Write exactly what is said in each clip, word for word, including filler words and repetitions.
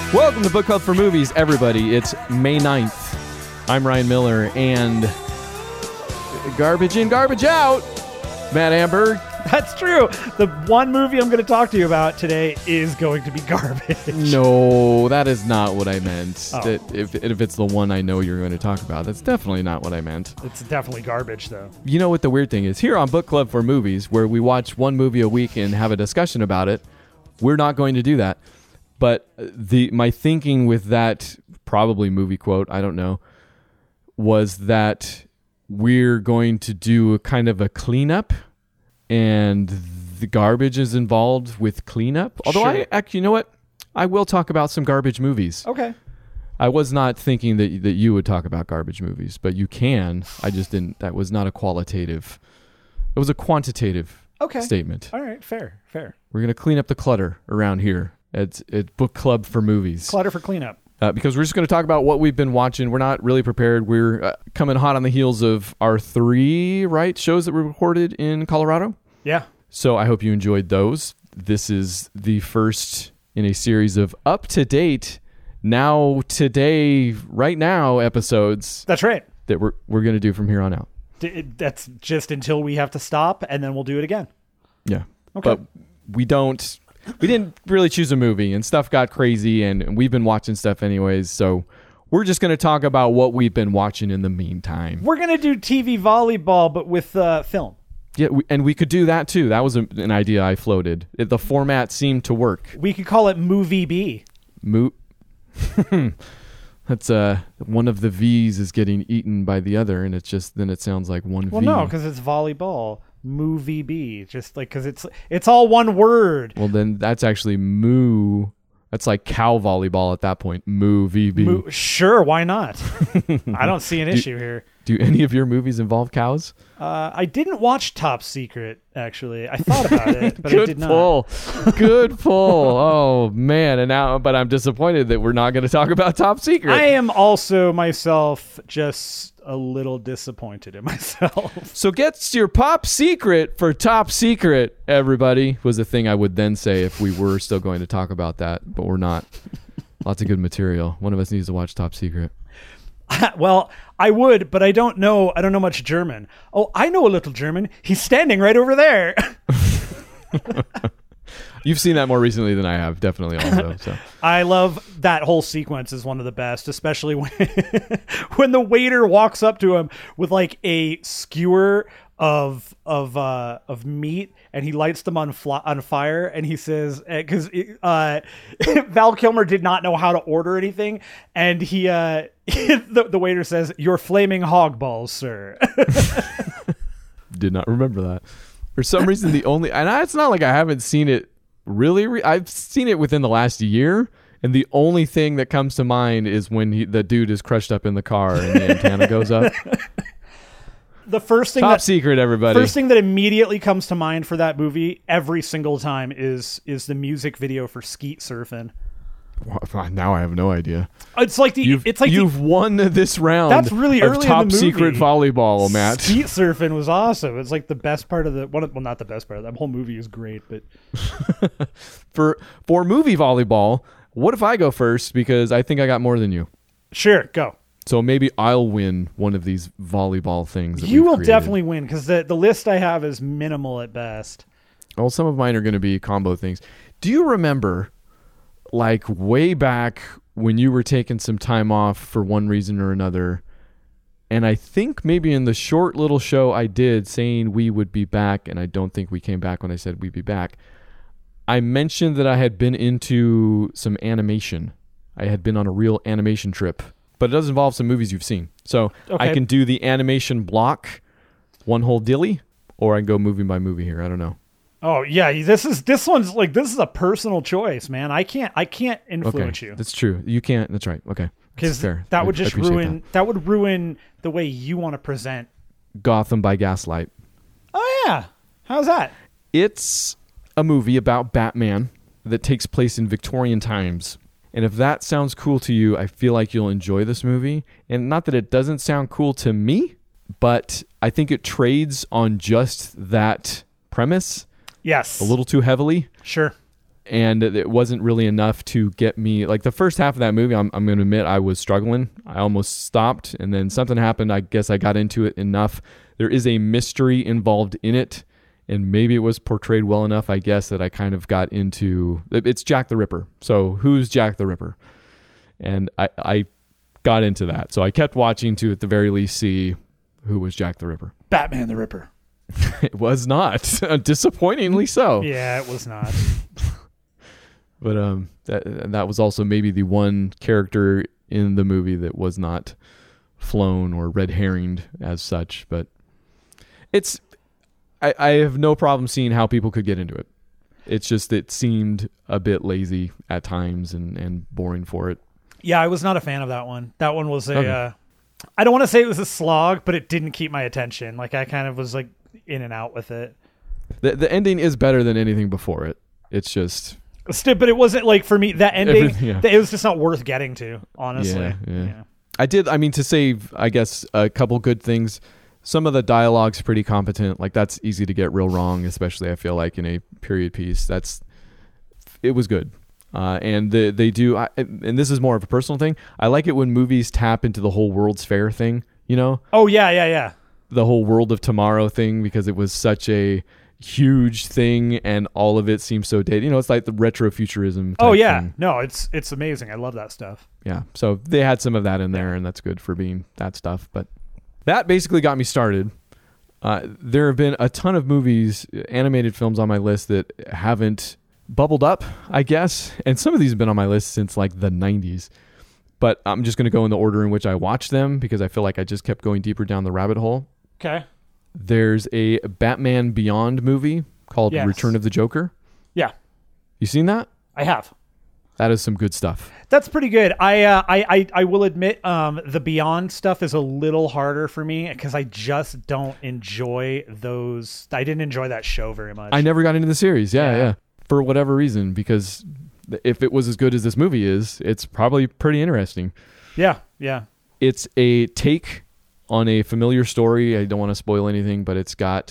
Welcome to Book Club for Movies, everybody. It's May ninth. I'm Ryan Miller, and garbage in, garbage out, Matt Amberg. That's true. The one movie I'm going to talk to you about today is going to be garbage. No, that is not what I meant. Oh. That if, if it's the one I know you're going to talk about, that's definitely not what I meant. It's definitely garbage, though. You know what the weird thing is? Here on Book Club for Movies, where we watch one movie a week and have a discussion about it, we're not going to do that. But the my thinking with that probably movie quote, I don't know, was that we're going to do a kind of a cleanup, and the garbage is involved with cleanup. Although Sure. I actually, you know what? I will talk about some garbage movies. Okay. I was not thinking that that you would talk about garbage movies, but you can. I just didn't. That was not a qualitative. It was a quantitative Okay. statement. All right. Fair. Fair. We're going to clean up the clutter around here. It's it's Book Club for Movies. Clutter for cleanup. Uh, because we're just going to talk about what we've been watching. We're not really prepared. We're uh, coming hot on the heels of our three, right, shows that were recorded in Colorado. Yeah. So I hope you enjoyed those. This is the first in a series of up-to-date, now, today, right now episodes That's right. that we're, we're going to do from here on out. D- it- That's just until we have to stop, and then we'll do it again. Yeah. Okay. But we don't... We didn't really choose a movie, and stuff got crazy, and, and we've been watching stuff anyways, so we're just going to talk about what we've been watching in the meantime. We're going to do T V volleyball, but with uh, film. Yeah, we, and we could do that too. That was a, an idea I floated. It, the format seemed to work. We could call it Movie B. Mo- That's uh one of the V's is getting eaten by the other, and it's just then it sounds like one Well, V. no, because it's volleyball. Movie B. Just like, because it's, it's all one word. Well, then that's actually moo. That's like cow volleyball at that point. Moo V B. Mo- sure, why not? I don't see an issue here. Do any of your movies involve cows? Uh, I didn't watch Top Secret, actually. I thought about it, but Good I did not. pull. Good pull. Oh man, and now, but I'm disappointed that we're not going to talk about Top Secret. I am also myself just a little disappointed in myself. So get your pop secret for Top Secret, everybody, was the thing I would then say if we were still going to talk about that, but we're not. Lots of good material. One of us needs to watch Top Secret. Well, I would, but I don't know. I don't know much German. Oh, I know a little German. He's standing right over there. You've seen that more recently than I have, definitely also. So. I love that whole sequence is one of the best, especially when when the waiter walks up to him with like a skewer of of uh of meat, and he lights them on fl- on fire, and he says, because uh Val Kilmer did not know how to order anything, and he uh the, the waiter says, "Your flaming hog balls, sir." Did not remember that. For some reason, the only, and it's not like I haven't seen it really, re- I've seen it within the last year, and the only thing that comes to mind is when he, the dude is crushed up in the car and the antenna goes up. The first thing Top that, Secret, everybody. First thing that immediately comes to mind for that movie every single time is is the music video for Skeet Surfing. Well, now I have no idea. It's like the You've, it's like you've the, won this round. That's really of early in Top the movie. Secret volleyball, Matt. Skeet Surfing was awesome. It's like the best part of the one. Of, well, not the best part. That whole movie is great, but for for movie volleyball, what if I go first, because I think I got more than you. sure, go. So maybe I'll win one of these volleyball things. that You we've will created. definitely win, because the the list I have is minimal at best. Well, some of mine are going to be combo things. Do you remember, like way back when you were taking some time off for one reason or another, and I think maybe in the short little show I did saying we would be back, and I don't think we came back when I said we'd be back, I mentioned that I had been into some animation. I had been on a real animation trip, but it does involve some movies you've seen. So Okay. I can do the animation block, one whole dilly, or I can go movie by movie here. I don't know. Oh yeah, this is this one's like this is a personal choice, man. I can't I can't influence Okay, you. that's true. You can't. That's right. Okay, Because fair. that I- would I just appreciate ruin that. that would ruin the way you want to present. that. Gotham by Gaslight. Oh yeah, how's that? It's a movie about Batman that takes place in Victorian times. And if that sounds cool to you, I feel like you'll enjoy this movie. And not that it doesn't sound cool to me, but I think it trades on just that premise Yes, a little too heavily. sure. and it wasn't really enough to get me. Like the first half of that movie, I'm, I'm going to admit I was struggling. I almost stopped, and then something happened. I guess I got into it enough. There is a mystery involved in it, and maybe it was portrayed well enough, I guess, that I kind of got into. It's Jack the Ripper. So who's Jack the Ripper? And I, I got into that. So I kept watching to, at the very least, see who was Jack the Ripper. Batman the Ripper. It was not. Disappointingly so. Yeah, it was not. But um, that that was also maybe the one character in the movie that was not flown or red herringed as such. But it's, I, I have no problem seeing how people could get into it. It's just it seemed a bit lazy at times and, and boring for it. Yeah, I was not a fan of that one. That one was a, Okay. uh, I don't want to say it was a slog, but it didn't keep my attention. Like I kind of was like in and out with it. The the ending is better than anything before it. It's just Still, but it wasn't like for me that ending. Everything, yeah. It was just not worth getting to, honestly. Yeah, yeah. I did. I mean, to save, I guess, a couple good things. Some of the dialogue's pretty competent. Like that's easy to get real wrong, especially I feel like in a period piece. That's it was good. Uh, and the, they do, I, and this is more of a personal thing. I like it when movies tap into the whole World's Fair thing. You know? Oh yeah, yeah, yeah. The whole World of Tomorrow thing, because it was such a huge thing and all of it seems so dated. You know, it's like the retrofuturism type Oh yeah. thing. No, it's it's amazing. I love that stuff. Yeah. So they had some of that in there, and that's good for being that stuff. But that basically got me started. Uh, there have been a ton of movies, animated films on my list that haven't bubbled up, I guess. And some of these have been on my list since like the nineties. But I'm just going to go in the order in which I watched them because I feel like I just kept going deeper down the rabbit hole. Okay. There's a Batman Beyond movie called Yes. Return of the Joker. Yeah, You seen that? I have. That is some good stuff. That's pretty good. I, uh, I, I, I will admit, um, the Beyond stuff is a little harder for me because I just don't enjoy those. I didn't enjoy that show very much. I never got into the series. Yeah, Yeah. yeah. For whatever reason, because if it was as good as this movie is, it's probably pretty interesting. Yeah, yeah. It's a take on a familiar story. I don't want to spoil anything, but it's got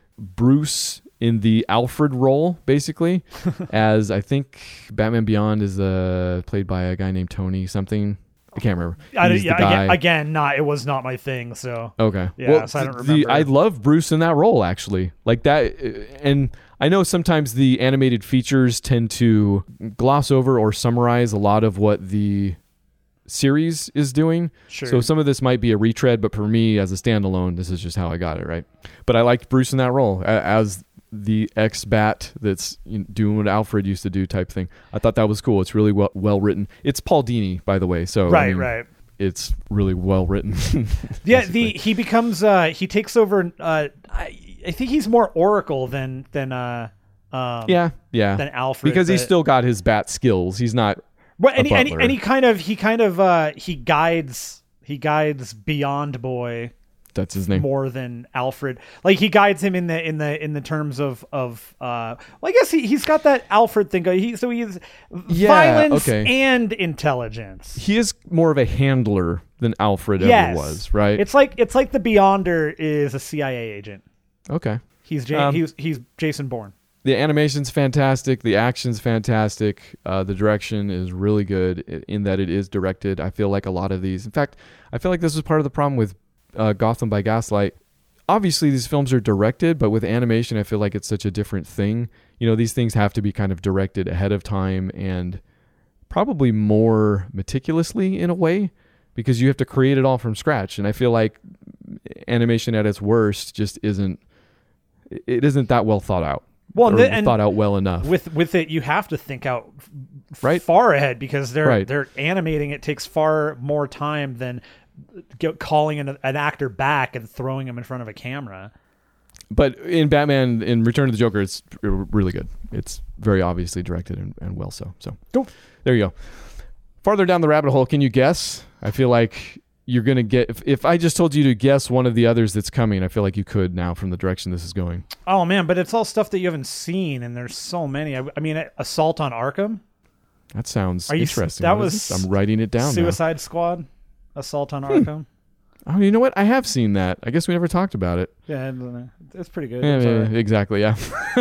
Bruce in the Alfred role, basically, as I think Batman Beyond is uh, played by a guy named Tony something. I can't remember. I, He's yeah the guy. again, again, not. It was not my thing. So Okay. Yeah, well, so I don't the, remember. I love Bruce in that role, actually. Like that. And I know sometimes the animated features tend to gloss over or summarize a lot of what the series is doing. Sure. So some of this might be a retread, but for me as a standalone, this is just how I got it, right? But I liked Bruce in that role a- as the ex-Bat that's, you know, doing what Alfred used to do type thing. I thought that was cool. It's really well, well written. It's Paul Dini, by the way. So I right, mean, right. it's really well written. Yeah, the he becomes uh he takes over. Uh, I, I think he's more Oracle than than uh um yeah, yeah. than Alfred because he's but- still got his bat skills. He's not. Well, and, a he, and, he, butler. and he kind of he kind of uh he guides he guides Beyond Boy That's his name. more than Alfred. Like he guides him in the in the in the terms of of uh well, I guess he he's got that Alfred thing. He so he's Yeah, violence okay. and intelligence. He is more of a handler than Alfred Yes. ever was, right? It's like it's like the Beyonder is a C I A agent. okay. He's J- Um, he's he's Jason Bourne. The animation's fantastic. The action's fantastic. Uh, the direction is really good i- in that it is directed. I feel like a lot of these. In fact, I feel like this was part of the problem with uh, Gotham by Gaslight. Obviously, these films are directed, but with animation, I feel like it's such a different thing. You know, these things have to be kind of directed ahead of time and probably more meticulously in a way because you have to create it all from scratch. And I feel like animation at its worst just isn't. It isn't that well thought out. Well, and or the- and thought out well enough. With with it, you have to think out f- Right. far ahead because they're Right. they're animating. It takes far more time than go, calling an, an actor back and throwing him in front of a camera. But in Batman, in Return of the Joker, it's r- really good. It's very obviously directed and, and well so. So Cool. there you go. Farther down the rabbit hole, can you guess? I feel like you're going to get... If, if I just told you to guess one of the others that's coming, I feel like you could now from the direction this is going. Oh man, but it's all stuff that you haven't seen, and there's so many. I, I mean, Assault on Arkham, That sounds Are you- interesting. that What is was this? I'm writing it down now. Suicide Squad, Assault on Arkham. Oh, you know what? I have seen that. I guess we never talked about it. Yeah, it's pretty good. Yeah, It's yeah, all right. exactly. Yeah.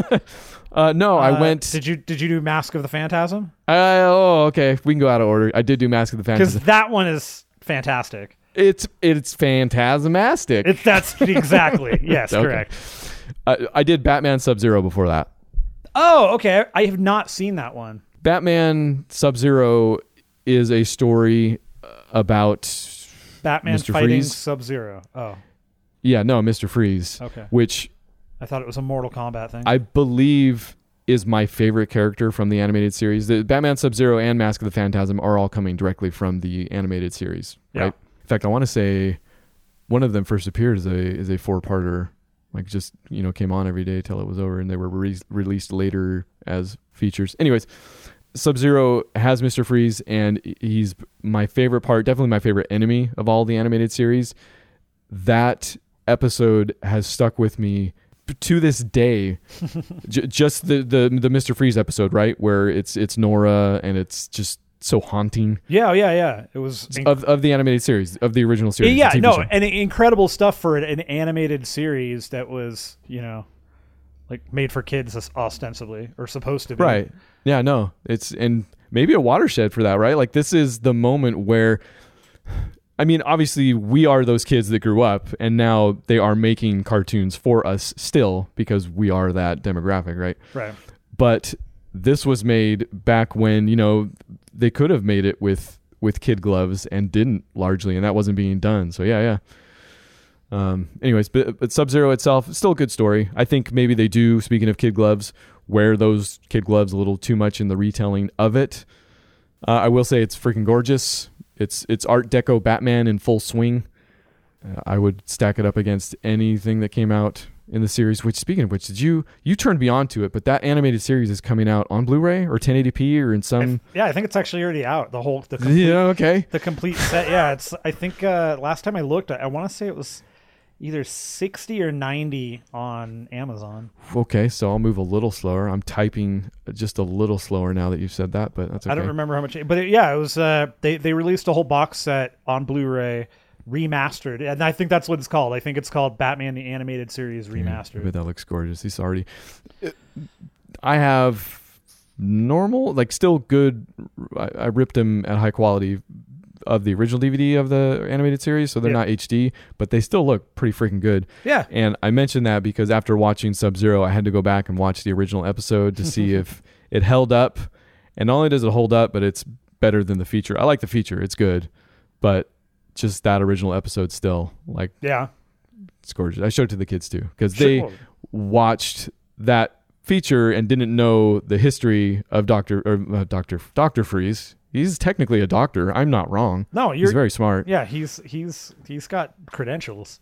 uh, no, I Uh, went. Did you did you do Mask of the Phantasm? Uh, oh, okay. We can go out of order. I did do Mask of the Because Phantasm. that one is fantastic. It's it's phantasmastic. It's that's exactly yes, Okay. correct. I, I did Batman Sub-Zero before that. Oh, okay. I have not seen that one. Batman Sub-Zero is a story about Batman Mister fighting Freeze. Sub-Zero. Oh, yeah, no, Mister Freeze, okay. which I thought it was a Mortal Kombat thing. I believe is my favorite character from the animated series. The Batman Sub-Zero and Mask of the Phantasm are all coming directly from the animated series, Yeah. right? In fact, I want to say one of them first appeared as a as a four-parter, like just, you know, came on every day till it was over, and they were re- released later as features. Anyways, Sub-Zero has Mister Freeze, and he's my favorite part, definitely my favorite enemy of all the animated series. That episode has stuck with me to this day. J- just the, the the Mister Freeze episode, right, where it's it's Nora, and it's just so haunting. yeah, yeah, yeah. It was inc- of of the animated series, of the original series. yeah, the T V no, show. and incredible stuff for an, an animated series that was, you know, like made for kids ostensibly or supposed to be. Right. Yeah, no. It's and maybe a watershed for that, right? Like this is the moment where I mean, obviously we are those kids that grew up and now they are making cartoons for us still because we are that demographic, right? Right. But this was made back when, you know, they could have made it with with kid gloves and didn't largely, and that wasn't being done. So yeah, yeah. Um, anyways, but, but Sub-Zero itself, still a good story. I think maybe they do, speaking of kid gloves, wear those kid gloves a little too much in the retelling of it. Uh, I will say it's freaking gorgeous. It's it's Art Deco Batman in full swing. Uh, I would stack it up against anything that came out in the series. Which, speaking of which, did you you turned me on to it? But that animated series is coming out on Blu-ray or ten eighty p or in I some. th- yeah, I think it's actually already out. The whole the complete, Yeah, okay. the complete set. Yeah, it's. I think uh, last time I looked, I, I want to say it was either sixty or ninety on Amazon. Okay, so I'll move a little slower. I'm typing just a little slower now that you've said that, but that's okay. I don't remember how much, but it, yeah, it was. Uh, they they released a whole box set on Blu-ray, remastered, and I think that's what it's called. I think it's called Batman the Animated Series Remastered. Yeah, but that looks gorgeous. He's already. I have normal, like still good. I, I ripped them at high quality of the original D V D of the animated series, so they're Yeah. not H D, but they still look pretty freaking good. Yeah, And I mentioned that because after watching Sub-Zero, I had to go back and watch the original episode to see if it held up. And not only does it hold up, but it's better than the feature. I like the feature; it's good, but just that original episode still, like, yeah. it's gorgeous. I showed it to the kids too because they Sure. watched that feature and didn't know the history of Doctor or uh, Doctor Doctor Freeze. He's technically a doctor. I'm not wrong. No, you're He's very smart. Yeah, he's he's he's got credentials.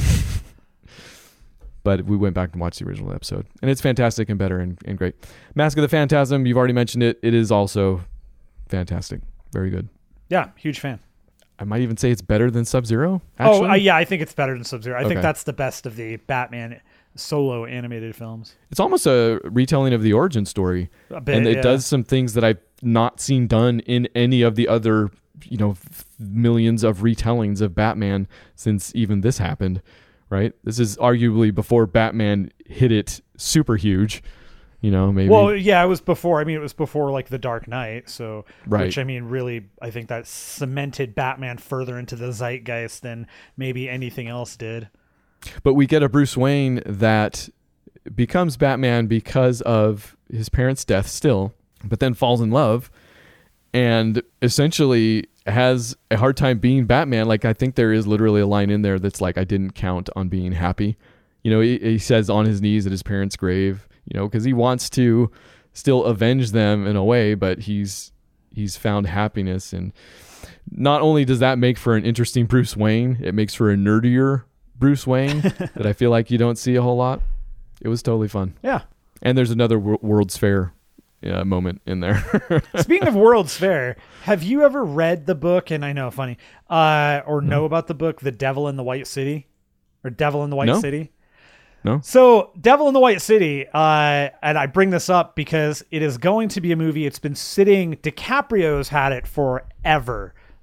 But we went back and watched the original episode, and it's fantastic and better and, and great. Mask of the Phantasm, you've already mentioned it. It is also fantastic. Very good. Yeah, huge fan. I might even say it's better than Sub-Zero. Oh, Actually, uh, yeah, I think it's better than Sub-Zero. I Okay. think that's the best of the Batman solo animated films. it's almost a retelling of the origin story. A bit, and it yeah. does some things that I've not seen done in any of the other, you know, f- millions of retellings of Batman since even this happened, right? This is arguably before Batman hit it super huge, you know, maybe. Well, yeah, it was before. I mean, it was before like The Dark Knight. So, Right. which I mean, really, I think that cemented Batman further into the zeitgeist than maybe anything else did. But we get a Bruce Wayne that becomes Batman because of his parents' death still, but then falls in love and essentially has a hard time being Batman. Like, I think there is literally a line in there that's like, I didn't count on being happy. You know, he, he says on his knees at his parents' grave, you know, because he wants to still avenge them in a way, but he's he's found happiness. And not only does that make for an interesting Bruce Wayne, it makes for a nerdier Bruce Wayne that I feel like you don't see a whole lot. It was totally fun. Yeah. And there's another Wor- World's Fair uh, moment in there. Speaking of World's Fair, have you ever read the book? And I know, funny, uh, or know about the book, The Devil in the White City, or Devil in the White No. City? No? So, Devil in the White City, uh, and I bring this up because it is going to be a movie. It's been sitting. DiCaprio's had it forever.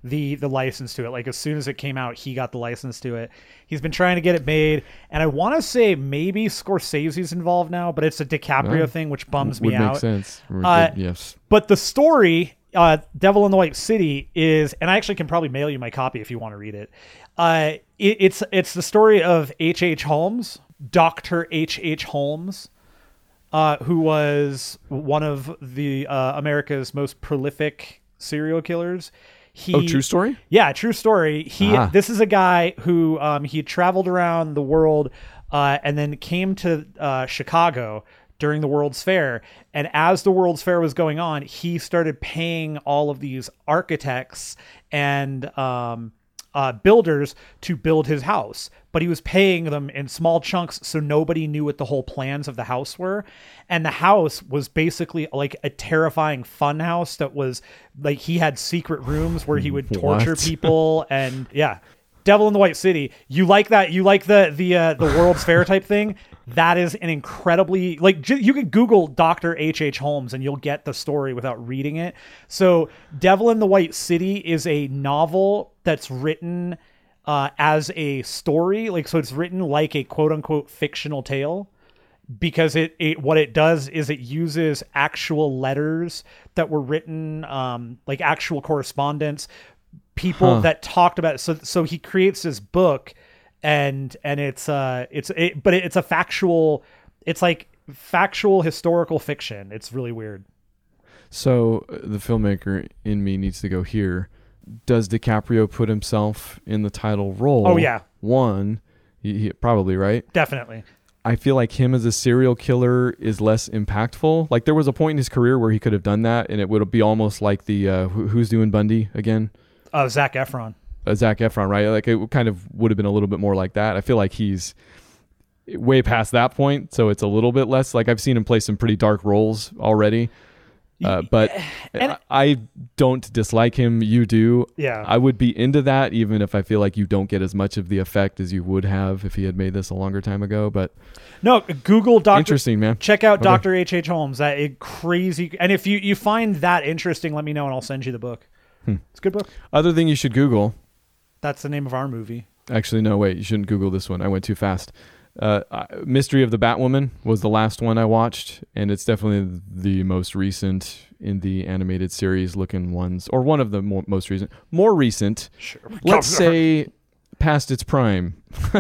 the the license to it. Like as soon as it came out, he got the license to it. He's been trying to get it made, and I want to say maybe Scorsese's involved now, but it's a DiCaprio Yeah. thing, which bums Would me make out. sense. Uh, yes. But the story, uh, Devil in the White City, is, and I actually can probably mail you my copy if you want to read it. Uh, it it's it's the story of H H. Holmes, Doctor H H. Holmes, uh, who was one of the uh, America's most prolific serial killers. He, Oh, true story? Yeah, true story. He Ah. This is a guy who um, he traveled around the world uh, and then came to uh, Chicago during the World's Fair. And as the World's Fair was going on, he started paying all of these architects and um, uh, builders to build his house. But he was paying them in small chunks, so nobody knew what the whole plans of the house were. And the house was basically like a terrifying fun house that was like he had secret rooms where he would torture What? people. And yeah, Devil in the White City. You like that? You like the the uh, the World's Fair type thing? That is an incredibly like j- you can Google Doctor H H. Holmes and you'll get the story without reading it. So Devil in the White City is a novel that's written uh, as a story, like so it's written like a quote unquote fictional tale. Because it, it what it does is it uses actual letters that were written, um, like actual correspondence, people Huh. that talked about it. So so he creates this book, and and it's uh it's it, but it's a factual, it's like factual historical fiction. It's really weird. So uh, the filmmaker in me needs to go here. Does DiCaprio put himself in the title role? Oh, yeah. One, he, he, probably, right? Definitely. I feel like him as a serial killer is less impactful. Like there was a point in his career where he could have done that, and it would be almost like the uh, who, who's doing Bundy again? Uh, Zac Efron. Uh, Zac Efron, right? Like it kind of would have been a little bit more like that. I feel like he's way past that point, so it's a little bit less. Like I've seen him play some pretty dark roles already, uh, but And- I, I don't dislike him. You do. Yeah. I would be into that, even if I feel like you don't get as much of the effect as you would have if he had made this a longer time ago. But No, Google Doctor interesting, man. Check out Okay. Doctor H H. Holmes. That is crazy. And if you, you find that interesting, let me know and I'll send you the book. Hmm. It's a good book. Other thing you should Google. That's the name of our movie. Actually, no, wait. You shouldn't Google this one. I went too fast. Uh, I- Mystery of the Batwoman was the last one I watched, and it's definitely the most recent in the animated series looking ones, or one of the more, most recent. More recent, Sure. let's say past its prime,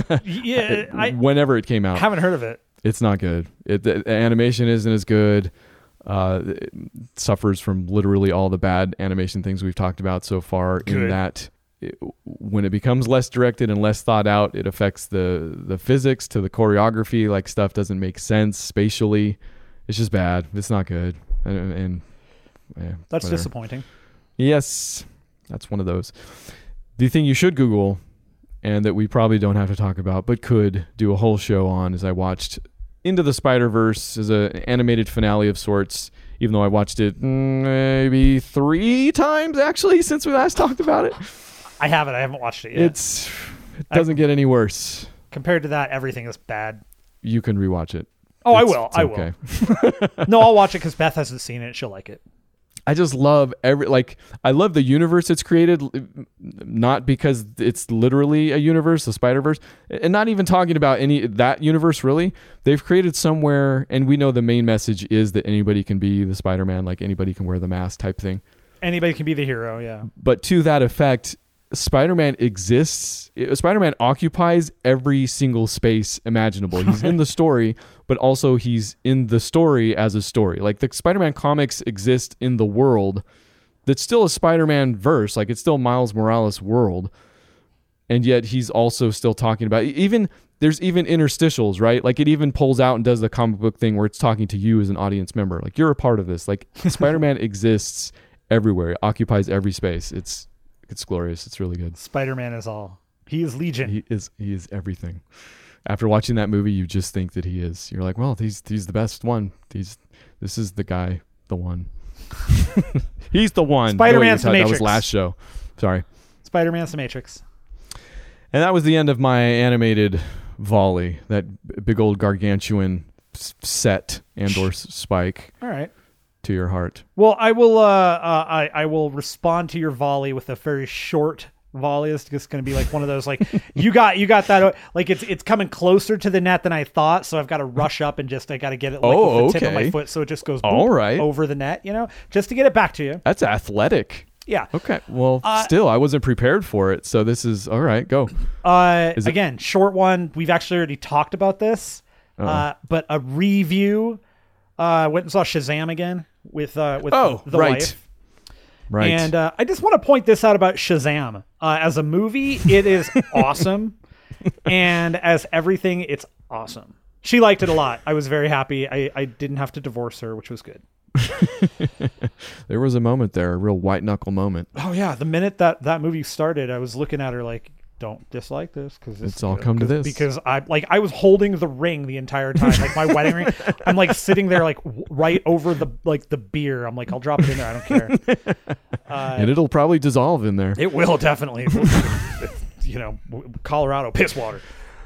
Yeah, I whenever it came out. haven't heard of it. It's not good. It, the, the animation isn't as good. Uh, it suffers from literally all the bad animation things we've talked about so far. In Good. that, it, when it becomes less directed and less thought out, it affects the the physics to the choreography. Like stuff doesn't make sense spatially. It's just bad. It's not good. And, and yeah, That's whatever. disappointing. Yes, that's one of those. The thing you should Google, and that we probably don't have to talk about, but could do a whole show on, is I watched Into the Spider-Verse as an animated finale of sorts, even though I watched it mm, maybe three times, actually, since we last talked about it. I haven't. I haven't watched it yet. It's It doesn't get any worse. Compared to that, everything is bad. You can rewatch it. Oh, It's- I will. it's I okay. will. No, I'll watch it because Beth hasn't seen it. She'll like it. I just love every like I love the universe it's created, not because it's literally a universe, the Spider-Verse, and not even talking about any that universe really. They've created somewhere, and we know the main message is that anybody can be the Spider-Man, like anybody can wear the mask type thing. Anybody can be the hero. Yeah. But to that effect, Spider-Man exists. Spider-Man occupies every single space imaginable. He's in the story, but also he's in the story as a story. Like the Spider-Man comics exist in the world that's still a Spider-Man verse. Like it's still Miles Morales world. And yet he's also still talking about even there's even interstitials, right? Like it even pulls out and does the comic book thing where it's talking to you as an audience member. Like you're a part of this. Like Spider-Man exists everywhere. It occupies every space. It's It's glorious. It's really good. Spider-Man is all. He is Legion. He is he is everything. After watching that movie, you just think that he is. You're like, well, he's he's the best one. He's this is the guy, the one. He's the one. Spider-Man's No, wait, the that was Matrix. last show. Sorry. Spider-Man's the Matrix. And that was the end of my animated volley. That b- big old gargantuan s- set and or s- spike. All right. to your heart? Well, I will. Uh, uh, I I will respond to your volley with a very short volley. It's just going to be like one of those like you got you got that like it's it's coming closer to the net than I thought, so I've got to rush up and just I got to get it like oh, with the okay. tip of my foot, so it just goes all boop, right over the net, you know, just to get it back to you. That's athletic. Yeah. Okay. Well, Uh, still, I wasn't prepared for it, so this is all right. Go. Uh, Is it- again, short one. We've actually already talked about this, Uh-oh. uh, but a review. Uh, went and saw Shazam again with uh with Oh, the right. wife. Right. And uh, I just want to point this out about Shazam. Uh, as a movie, it is awesome. And as everything, it's awesome. She liked it a lot. I was very happy. I, I didn't have to divorce her, which was good. There was a moment there, a real white knuckle moment. Oh, yeah. The minute that that movie started, I was looking at her like, don't dislike this because It's all come to this. Because I like I was holding the ring the entire time, like my wedding ring. I'm like sitting there like w- right over the like the beer. I'm like, I'll drop it in there. I don't care. Uh, And it'll probably dissolve in there. It will definitely. You know, Colorado piss water.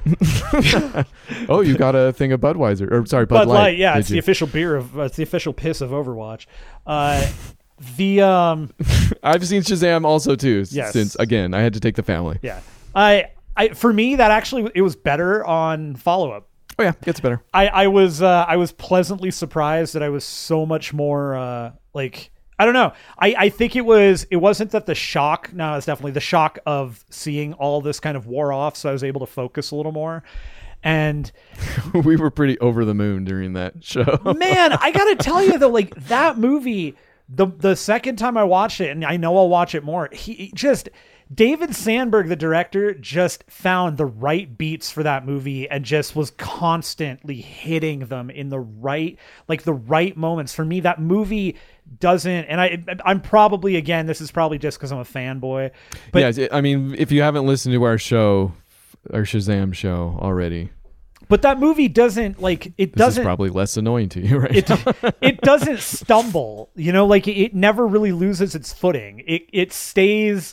Oh, you got a thing of Budweiser, or sorry, Bud, Bud Light, yeah, did it's you? the official beer of uh, it's the official piss of Overwatch. Uh, the um, I've seen Shazam also too. s- Yes. Since again, I had to take the family. yeah, I, I for me that actually it was better on follow up. Oh yeah, gets better. I, I was uh, I was pleasantly surprised that I was so much more uh, like I don't know. I, I think it was it wasn't that the shock. No, it's definitely the shock of seeing all this kind of wore off. So I was able to focus a little more. And We were pretty over the moon during that show. man, I gotta tell you though, like that movie, the the second time I watched it, and I know I'll watch it more. He he just. David Sandberg, the director, just found the right beats for that movie and just was constantly hitting them in the right, like the right moments. For me, that movie doesn't, and I, I'm probably, again, this is probably just because I'm a fanboy. But yeah, I mean, if you haven't listened to our show, our Shazam show already, but that movie doesn't, like, it this doesn't. is probably less annoying to you, right? It, now. it doesn't stumble, you know, like it never really loses its footing. It it stays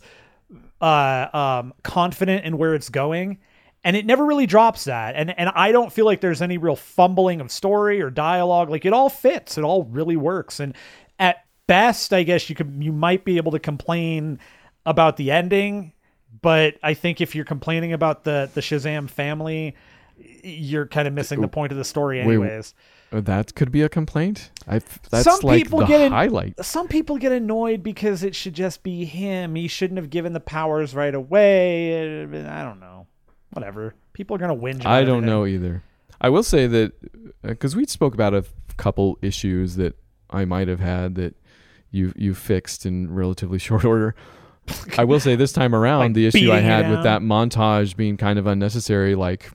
uh, um, confident in where it's going, and it never really drops that. And and I don't feel like there's any real fumbling of story or dialogue. Like it all fits, it all really works. And at best, I guess you could you might be able to complain about the ending, but I think if you're complaining about the the Shazam family, you're kind of missing the point of the story, anyways. Wait, that could be a complaint. I that's Some like people the get in- highlight. Some people get annoyed because it should just be him. He shouldn't have given the powers right away. I don't know. Whatever. People are gonna whinge. about I don't everything. know either. I will say that because we spoke about a f- couple issues that I might have had that you you fixed in relatively short order. I will say this time around, Like the issue I beating you had with that down? montage being kind of unnecessary, like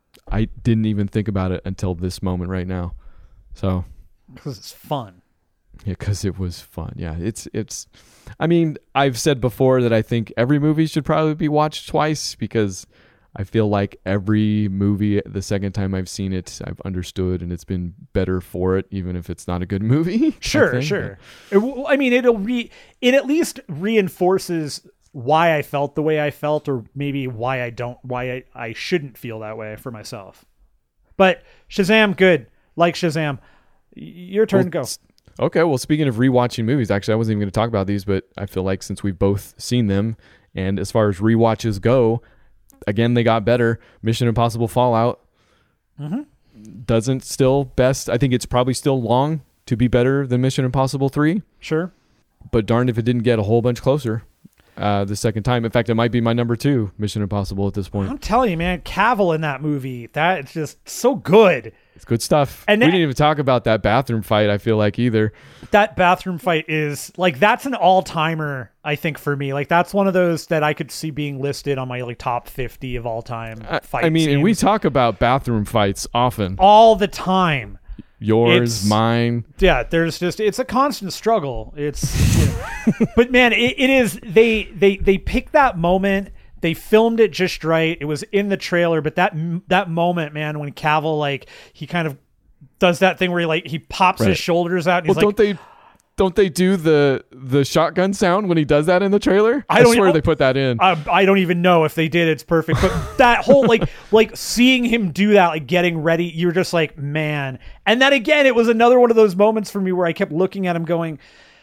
I didn't even think about it until this moment right now. So Because it's fun. yeah, because it was fun. Yeah, it's it's. I mean, I've said before that I think every movie should probably be watched twice because I feel like every movie, the second time I've seen it, I've understood and it's been better for it, even if it's not a good movie. I Sure, think. sure. It w- I mean, it'll re. It at least reinforces why I felt the way I felt, or maybe why I don't, why I, I shouldn't feel that way for myself. But Shazam, good. Like Shazam. Y- Your turn, Well, go. s- Okay, well, speaking of rewatching movies, actually, I wasn't even going to talk about these, but I feel like since we've both seen them, and as far as rewatches go, again, they got better. Mission Impossible Fallout Mhm. doesn't still best. I think it's probably still long to be better than Mission Impossible three, Sure. but darned if it didn't get a whole bunch closer uh, the second time. In fact, it might be my number two Mission Impossible at this point. I'm telling you, man, Cavill in that movie, that's just so good. It's good stuff. And we that- didn't even talk about that bathroom fight, I feel like, either. That bathroom fight is like, that's an all timer, I think, for me. Like, that's one of those that I could see being listed on my like top fifty of all time I, fight I mean, and we scenes. talk about bathroom fights often. all the time. Yours, It's- mine. Yeah, there's just, it's a constant struggle. It's, you know. But man, it, it is, they, they, they picked that moment. They filmed it just right. It was in the trailer, but that, that moment, man, when Cavill, like, he kind of does that thing where he like, he pops Right. his shoulders out and Well, he's like, don't they don't they do the the shotgun sound when he does that in the trailer? I don't swear know. they put that in. I, I don't even know if they did. It's perfect. But that whole like like seeing him do that, like getting ready, you're just like, man. And then again, it was another one of those moments for me where I kept looking at him going,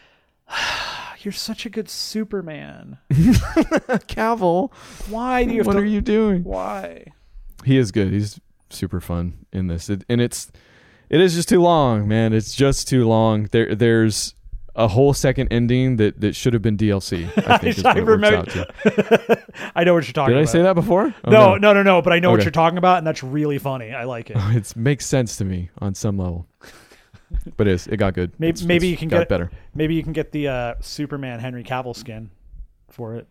you're such a good Superman. Cavill, Why do you have what to, are you doing? Why? He is good. He's super fun in this. It, and it's it is just too long, man. It's just too long. There there's a whole second ending that, that should have been D L C. I think is what I it works remember. out to. I know what you're talking Did I about. say that before? Oh, no, no, no, no. But I know what Okay. you're talking about, and that's really funny. I like it. It makes sense to me on some level. But it is. It got good. Maybe It's- maybe it's you can got get better. Maybe you can get the uh, Superman Henry Cavill skin for it.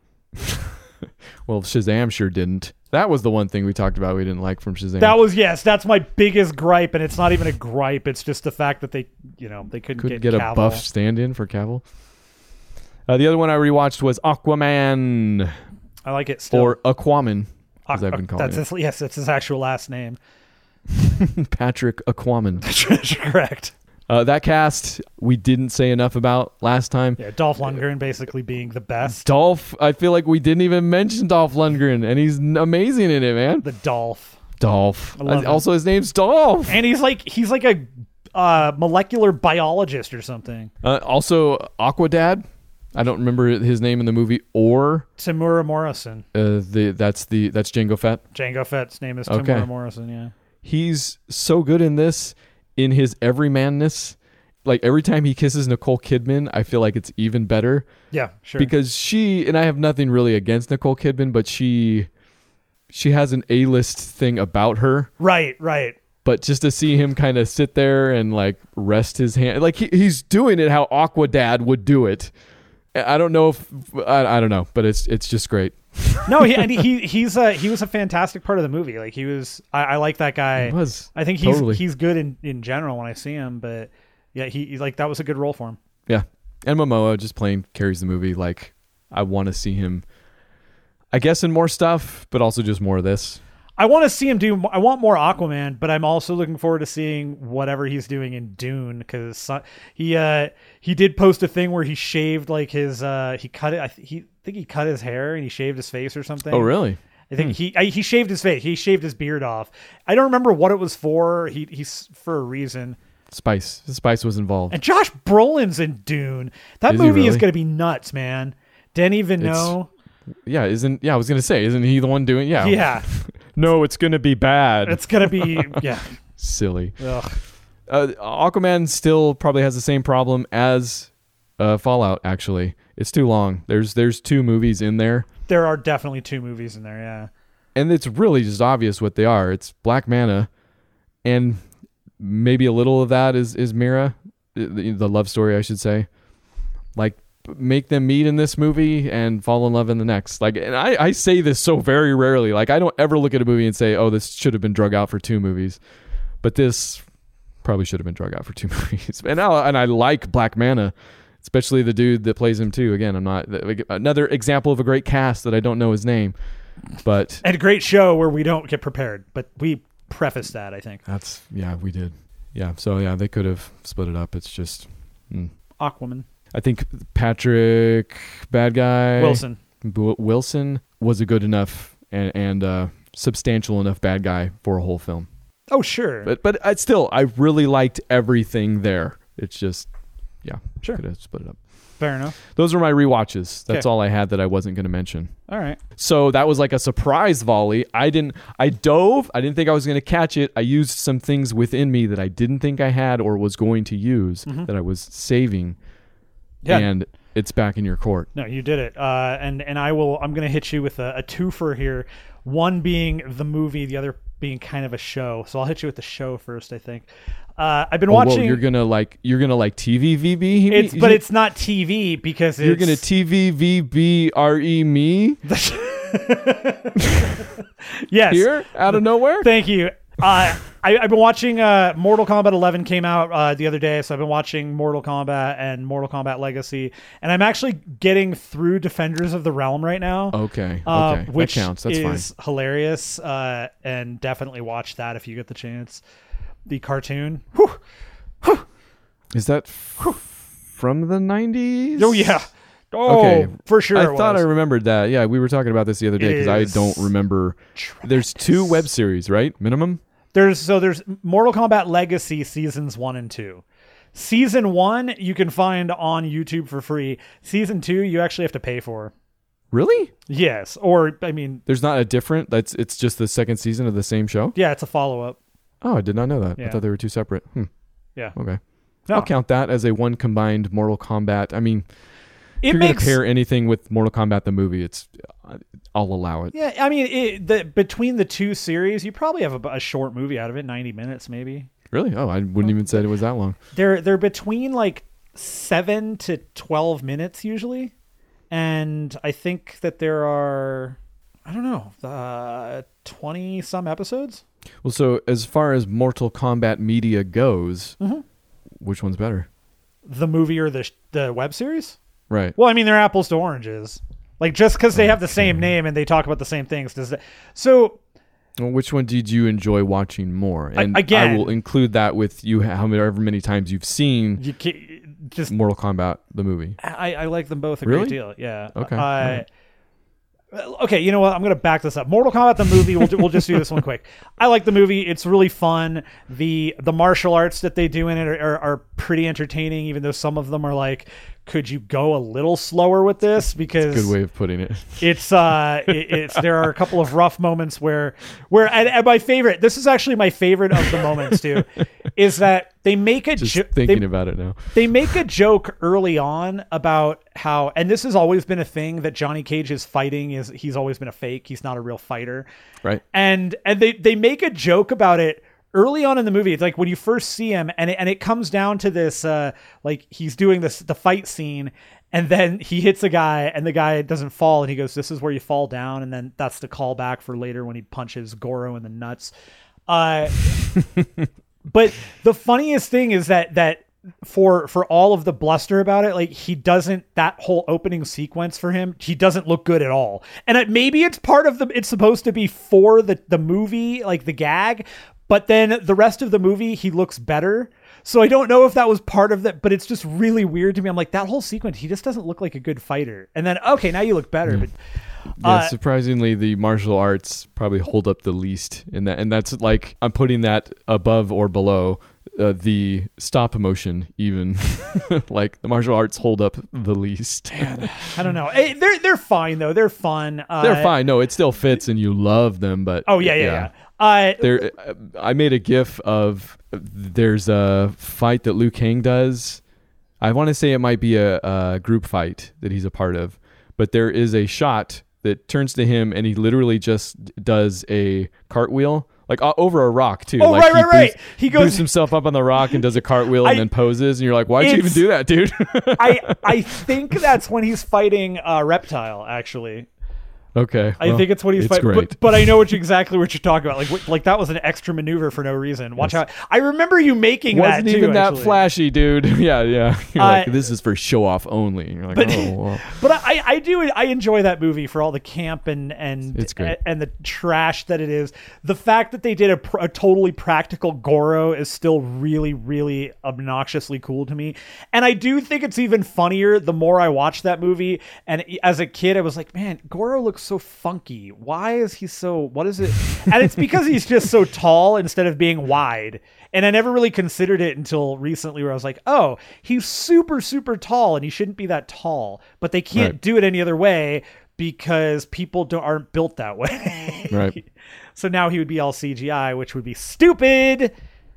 Well, Shazam sure didn't. That was the one thing we talked about we didn't like from Shazam. That was yes. That's my biggest gripe, and it's not even a gripe. It's just the fact that they, you know, they couldn't, Couldn't get, get, Cavill. a buff stand-in for Cavill. Uh, the other one I rewatched was Aquaman, I like it still. or Aquaman, as Aqu- I've been calling that's it. his, yes, it's his actual last name. Patrick Aquaman. That's correct. Uh, that cast we didn't say enough about last time. Yeah, Dolph Lundgren basically being the best. Dolph, I feel like we didn't even mention Dolph Lundgren, and he's n- amazing in it, man. The Dolph, Dolph. I love Uh, him. also, his name's Dolph. and he's like he's like a uh, molecular biologist or something. Uh, also, Aquadad. I don't remember his name in the movie, or Tamura Morrison. uh, the that's the that's Jango Fett. Jango Fett's name is Okay. Tamura Morrison. Yeah. He's so good in this, in his everymanness. Like every time he kisses Nicole Kidman, I feel like it's even better Yeah. Sure. because she, and I have nothing really against Nicole Kidman, but she she has an A-list thing about her. right. Right. But just to see him kind of sit there and like rest his hand, like he, he's doing it how Aquadad would do it. I don't know if I, I don't know, but it's it's just great. No, he and he he's a he was a fantastic part of the movie. Like he was, I, I like that guy. It was I think he's totally. he's good in, in general when I see him. But yeah, he he's like that was a good role for him. Yeah, and Momoa just playing carries the movie. Like I want to see him, I guess, in more stuff, but also just more of this. I want to see him do. I want more Aquaman, but I'm also looking forward to seeing whatever he's doing in Dune because he uh he did post a thing where he shaved like his uh he cut it. I th- he I think he cut his hair and he shaved his face or something. Oh, really? I think he I, he shaved his face. He shaved his beard off. I don't remember what it was for. He he's for a reason. Spice. Spice was involved. And Josh Brolin's in Dune. That Is he movie is really? going to be nuts, man. Denis Villeneuve. Yeah, isn't yeah? I was gonna say, isn't he the one doing? Yeah. Yeah, No, it's gonna be bad. it's going to be yeah. Silly. Ugh. Uh, Aquaman still probably has the same problem as uh, Fallout. Actually, it's too long. There's there's two movies in there, There are definitely two movies in there. Yeah. and it's really just obvious what they are. It's Black Manta, and maybe a little of that is is Mira, the, the love story, I should say. Like, make them meet in this movie and fall in love in the next. Like, and I, I say this so very rarely. Like, I don't ever look at a movie and say, oh, this should have been drug out for two movies. But this probably should have been drug out for two movies. And I, and I like Black Manta, especially the dude that plays him too. Again, I'm not another example of a great cast that I don't know his name, but And a great show where we don't get prepared, but we preface that, I think. that's, yeah, we did. Yeah. So yeah, they could have split it up. It's just, mm. Aquaman. I think Patrick, bad guy Wilson. W- Wilson was a good enough and, and uh, substantial enough bad guy for a whole film. Oh, sure. But but I still, I really liked everything there. It's just, yeah, Sure. could have split it up. Fair enough. Those were my rewatches. That's Okay. all I had that I wasn't going to mention. All right. So that was like a surprise volley. I didn't, I dove. I didn't think I was going to catch it. I used some things within me that I didn't think I had or was going to use Mhm. that I was saving. Yeah. And it's back in your court. No, you did it. Uh, and and I will. I'm going to hit you with a, a twofer here. One being the movie, the other being kind of a show. So I'll hit you with the show first. I think. Uh, I've been Oh, whoa, watching. you're gonna like you're gonna like T V V B. it's but it's not T V because it's, you're gonna T V V B R E me yes. here out of nowhere. Thank you. Uh, I, I've been watching uh, Mortal Kombat eleven came out uh, the other day, so I've been watching Mortal Kombat and Mortal Kombat Legacy, and I'm actually getting through Defenders of the Realm right now. Okay, uh, okay, which that counts. That's is fine. hilarious, uh, and definitely watch that if you get the chance. The cartoon. Whew. Is that from the nineties? Oh yeah. Oh, okay, for sure. I it thought was. I remembered that. Yeah, we were talking about this the other day because I is don't remember. There's two web series, right? Minimum. There's so there's Mortal Kombat Legacy seasons one and two. Season one you can find on YouTube for free. Season two you actually have to pay for. Really? Yes, or I mean, there's not a different. That's it's just the second season of the same show. Yeah, it's a follow up. Oh, I did not know that. Yeah. I thought they were two separate. Hmm. Yeah. Okay. No. I'll count that as a one combined Mortal Kombat. I mean, it if you're makes gonna pair anything with Mortal Kombat the movie, it's I'll allow it. Yeah, I mean, it, the between the two series, you probably have a, a short movie out of it, ninety minutes maybe. Really? Oh, I wouldn't even say it was that long. They're they're between like seven to twelve minutes usually, and I think that there are I don't know uh, twenty some episodes. Well, so as far as Mortal Kombat media goes, mm-hmm. which one's better? The movie or the the web series? Right. Well, I mean, they're apples to oranges. Like just because they have the same name and they talk about the same things, does that? So, well, which one did you enjoy watching more? And again, I will include that with you, however many times you've seen you can't, just Mortal Kombat the movie. I, I like them both a really? great deal. Yeah. Okay. I, right. Okay, you know what? I'm going to back this up. Mortal Kombat the movie. We'll do, we'll just do this one quick. I like the movie. It's really fun. the The martial arts that they do in it are, are, are pretty entertaining, even though some of them are like, could you go a little slower with this? Because That's a good way of putting it. It's uh, it, it's there are a couple of rough moments where where and, and my favorite. This is actually my favorite of the moments too, is that they make a Just jo- thinking they, about it now. They make a joke early on about how, and this has always been a thing, that Johnny Cage is fighting is he's always been a fake. He's not a real fighter. Right. And and they they make a joke about it early on in the movie. It's like when you first see him, and it, and it comes down to this, uh, like he's doing this the fight scene, and then he hits a guy, and the guy doesn't fall, and he goes, "This is where you fall down," and then that's the callback for later when he punches Goro in the nuts. Uh, but the funniest thing is that that for for all of the bluster about it, like he doesn't, that whole opening sequence for him, he doesn't look good at all. And it, maybe it's part of the, it's supposed to be for the the movie, like the gag. But then the rest of the movie, he looks better. So I don't know if that was part of that, but it's just really weird to me. I'm like, that whole sequence, he just doesn't look like a good fighter. And then, okay, now you look better. Yeah. But yeah, uh, surprisingly, the martial arts probably hold up the least in that. And that's like, I'm putting that above or below uh, the stop motion even. Like the martial arts hold up the least. I don't know. Hey, they're, they're fine though. They're fun. Uh, They're fine. No, it still fits and you love them, but Oh yeah, yeah, yeah. yeah. Uh, there, I made a GIF of there's a fight that Liu Kang does. I want to say it might be a, a group fight that he's a part of, but there is a shot that turns to him and he literally just does a cartwheel, like uh, over a rock too. Oh, like right, he right, right. boosts, He goes boosts himself up on the rock and does a cartwheel I, and then poses, and you're like, why'd you even do that, dude? I I think that's when he's fighting uh, Reptile, actually. Okay, I well, think it's what he's it's fighting, great. but, but I know what you, exactly what you're talking about. Like, what, like that was an extra maneuver for no reason. Watch Yes. out! I remember you making Wasn't that too. even that actually. flashy, dude. yeah, yeah. You're Uh, like, this is for show off only. And you're like, but- oh, well. But I, I do I enjoy that movie for all the camp and and It's great. and the trash that it is. The fact that they did a, pr- a totally practical Goro is still really really obnoxiously cool to me. And I do think it's even funnier the more I watch that movie. And as a kid, I was like, man, Goro looks so funky. Why is he so? What is it? And it's because he's just so tall instead of being wide. And I never really considered it until recently, where I was like, oh, he's super, super tall and he shouldn't be that tall. But they can't Right. do it any other way because people don't, aren't built that way. Right. So now he would be all C G I, which would be stupid.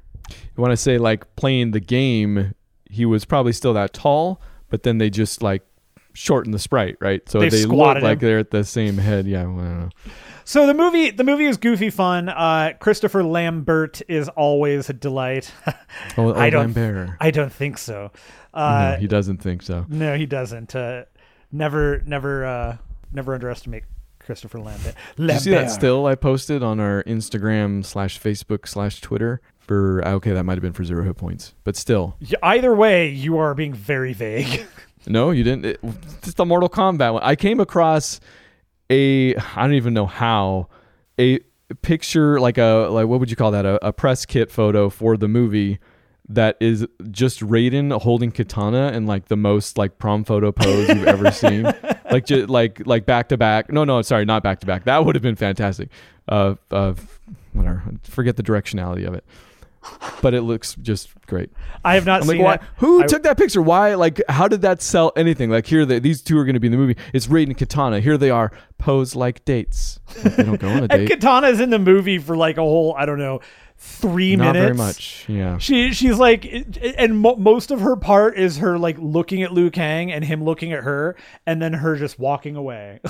I want to say, like, playing the game, he was probably still that tall, but then they just like shortened the sprite, right? So They've they look squatted like him. they're at the same head. Yeah, well, I don't know. So the movie, the movie is goofy fun. Uh, Christopher Lambert is always a delight. Oh, oh I don't, Lambert. I don't think so. Uh, no, he doesn't think so. No, he doesn't. Uh, never, never, uh, never underestimate Christopher Lambert. Did you see that still I posted on our Instagram slash Facebook slash Twitter for, okay, that might have been for zero hit points, but still. Yeah, either way, you are being very vague. No, you didn't. It, it's the Mortal Kombat one. I came across a, I don't even know how, a picture, like a, like what would you call that? A, a press kit photo for the movie that is just Raiden holding katana in like the most like prom photo pose you've ever seen. Like just like like back to back. No, no, sorry, not back to back. That would have been fantastic. Uh, uh, whatever. Forget the directionality of it. But it looks just great. I have not I'm seen like, it. why, who I, took that picture? Why? Like, how did that sell anything? Like, here, they, these two are going to be in the movie. It's Raiden and Katana. Here they are, pose like dates. Like, they don't go on a and date. Katana's in the movie for like a whole, I don't know, three Not minutes. very much. Yeah. She she's like, and mo- most of her part is her like looking at Liu Kang and him looking at her, and then her just walking away.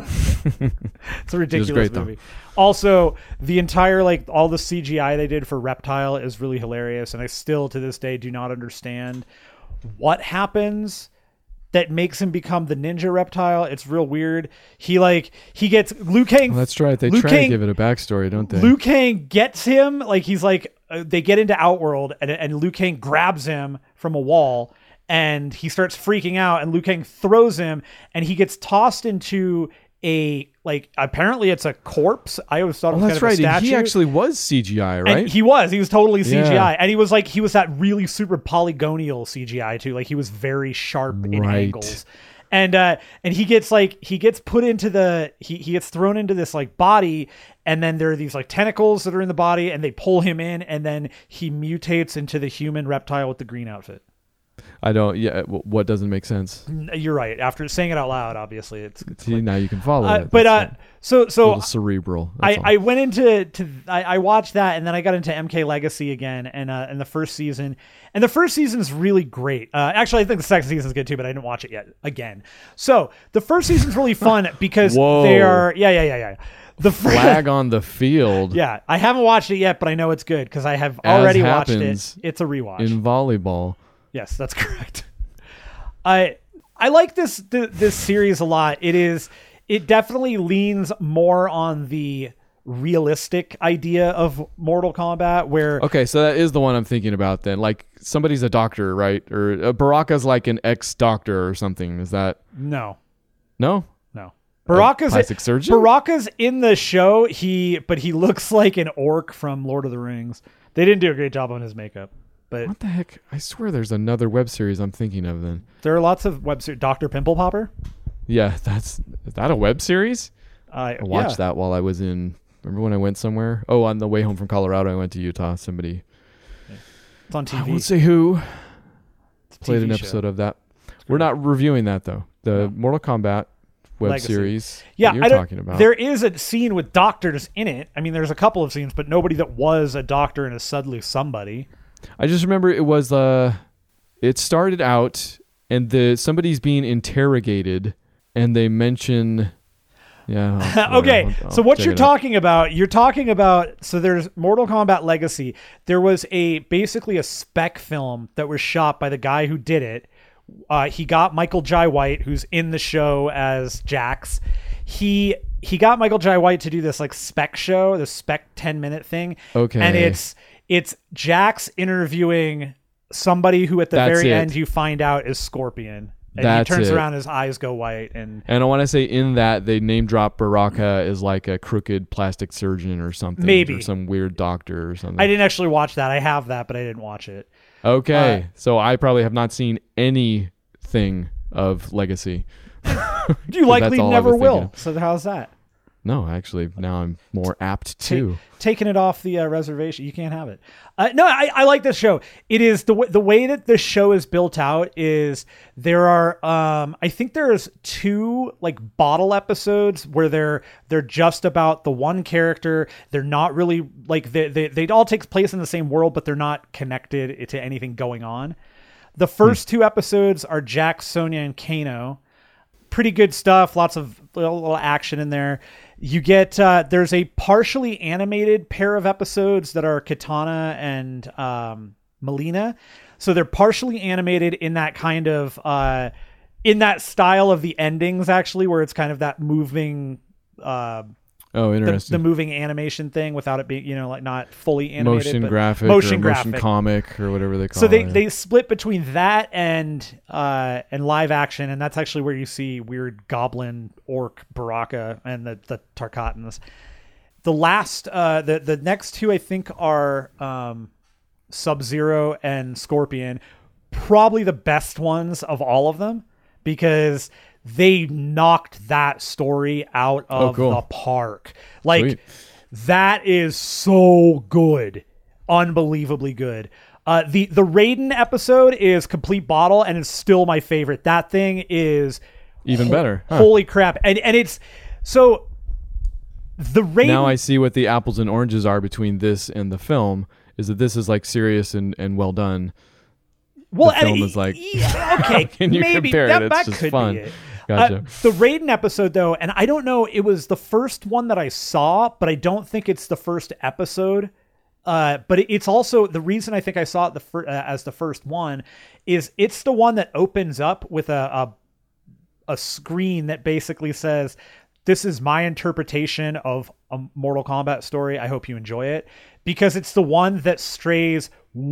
It's a ridiculous great, movie. though. Also, the entire like all the C G I they did for Reptile is really hilarious, and I still to this day do not understand what happens that makes him become the ninja reptile. It's real weird. He like he gets Liu Kang. Well, that's right. They Liu try Kang, to give it a backstory, don't they? Liu Kang gets him, like he's like uh, they get into Outworld, and and Liu Kang grabs him from a wall, and he starts freaking out, and Liu Kang throws him, and he gets tossed into a like apparently it's a corpse. I always thought it Oh, was that's kind of right. a And statue. he actually was C G I, right? And he was. He was totally C G I. Yeah. And he was like, he was that really super polygonial C G I too. Like he was very sharp in Right. angles. And uh and he gets like he gets put into the he, he gets thrown into this like body, and then there are these like tentacles that are in the body, and they pull him in, and then he mutates into the human reptile with the green outfit. I don't. Yeah. w- What doesn't make sense? You're right. After saying it out loud, obviously it's, it's See, like, now you can follow uh, it. but That's uh so a so little cerebral. I, That's all. I went into to I, I watched that, and then I got into M K Legacy again, and uh and the first season and the first season is really great. Uh, actually, I think the second season is good too, but I didn't watch it yet again. So the first season's really fun because Whoa. they are yeah yeah yeah yeah the fir- Flag on the field yeah I haven't watched it yet, but I know it's good because I have As already watched it. happens It's a rewatch. in volleyball. Yes, that's correct. I I like this th- this series a lot. It is it definitely leans more on the realistic idea of Mortal Kombat, where Okay, so that is the one I'm thinking about then. Like somebody's a doctor, right? Or uh, Baraka's like an ex-doctor or something. Is that no, no? no. Baraka's plastic surgeon? Baraka's in the show. He but he looks like an orc from Lord of the Rings. They didn't do a great job on his makeup. But What the heck? I swear there's another web series I'm thinking of then. there are lots of web series. Doctor Pimple Popper. Yeah, that's is that a web series? I I watched yeah. that while I was in. Remember when I went somewhere? Oh, on the way home from Colorado, I went to Utah. Somebody, It's on T I V. won't say who, It's a played T an V episode show. of that. We're not reviewing that though. The No. Mortal Kombat web Legacy. series Yeah, that you're I don't, talking about. There is a scene with doctors in it. I mean, there's a couple of scenes, but nobody that was a doctor and is suddenly somebody. I just remember it was uh it started out and the somebody's being interrogated and they mention yeah. I'll- Okay, I'll- I'll so what check you're it out. talking about, you're talking about, so there's Mortal Kombat Legacy. There was a basically a spec film that was shot by the guy who did it. Uh, he got Michael Jai White, who's in the show as Jax. He he got Michael Jai White to do this like spec show, the spec ten minute thing. Okay. And it's it's Jax interviewing somebody who at the That's very it. end you find out is Scorpion. And That's he turns it. around, his eyes go white, and And I want to say in that they name drop Baraka as like a crooked plastic surgeon or something. Maybe. Or some weird doctor or something. I didn't actually watch that. I have that, but I didn't watch it. Okay. Uh, so I probably have not seen anything of Legacy. You likely that's all I never was will. thinking. So how's that? No, actually, now I'm more apt to. Taking it off the uh, reservation, you can't have it. Uh, no, I, I like this show. It is the w- the way that the show is built out is there are um I think there's two like bottle episodes where they're they're just about the one character. They're not really like they they they all take place in the same world, but they're not connected to anything going on. The first two episodes are Jack, Sonya, and Kano. Pretty good stuff. Lots of little, little action in there. You get uh, there's a partially animated pair of episodes that are Katana and um, Melina. So they're partially animated in that kind of uh, in that style of the endings, actually, where it's kind of that moving. Uh, Oh, the, interesting. the moving animation thing without it being, you know, like not fully animated, motion but graphic motion or graphic. motion comic or whatever they call So they, it. they split between that and uh, and live action, and that's actually where you see weird goblin orc Baraka and the the Tarkatans. The last, uh, the the next two I think are um, Sub-Zero and Scorpion, probably the best ones of all of them, because they knocked that story out of oh, cool. the park. Like, Sweet. That is so good. Unbelievably good. Uh, the, the Raiden episode is Complete Bottle, and it's still my favorite. That thing is even ho- better. Huh. Holy crap. And, and it's so the Raiden. Now I see what the apples and oranges are between this and the film, is that this is like serious and, and well done. Well, the film and, is like, yeah, okay, can you maybe compare that, it? It's that just could fun. be it. Gotcha. Uh, the Raiden episode, though, and I don't know, it was the first one that I saw, but I don't think it's the first episode. Uh, but it, it's also the reason I think I saw it the fir- uh, as the first one is it's the one that opens up with a, a a screen that basically says, "This is my interpretation of a Mortal Kombat story. I hope you enjoy it," because it's the one that strays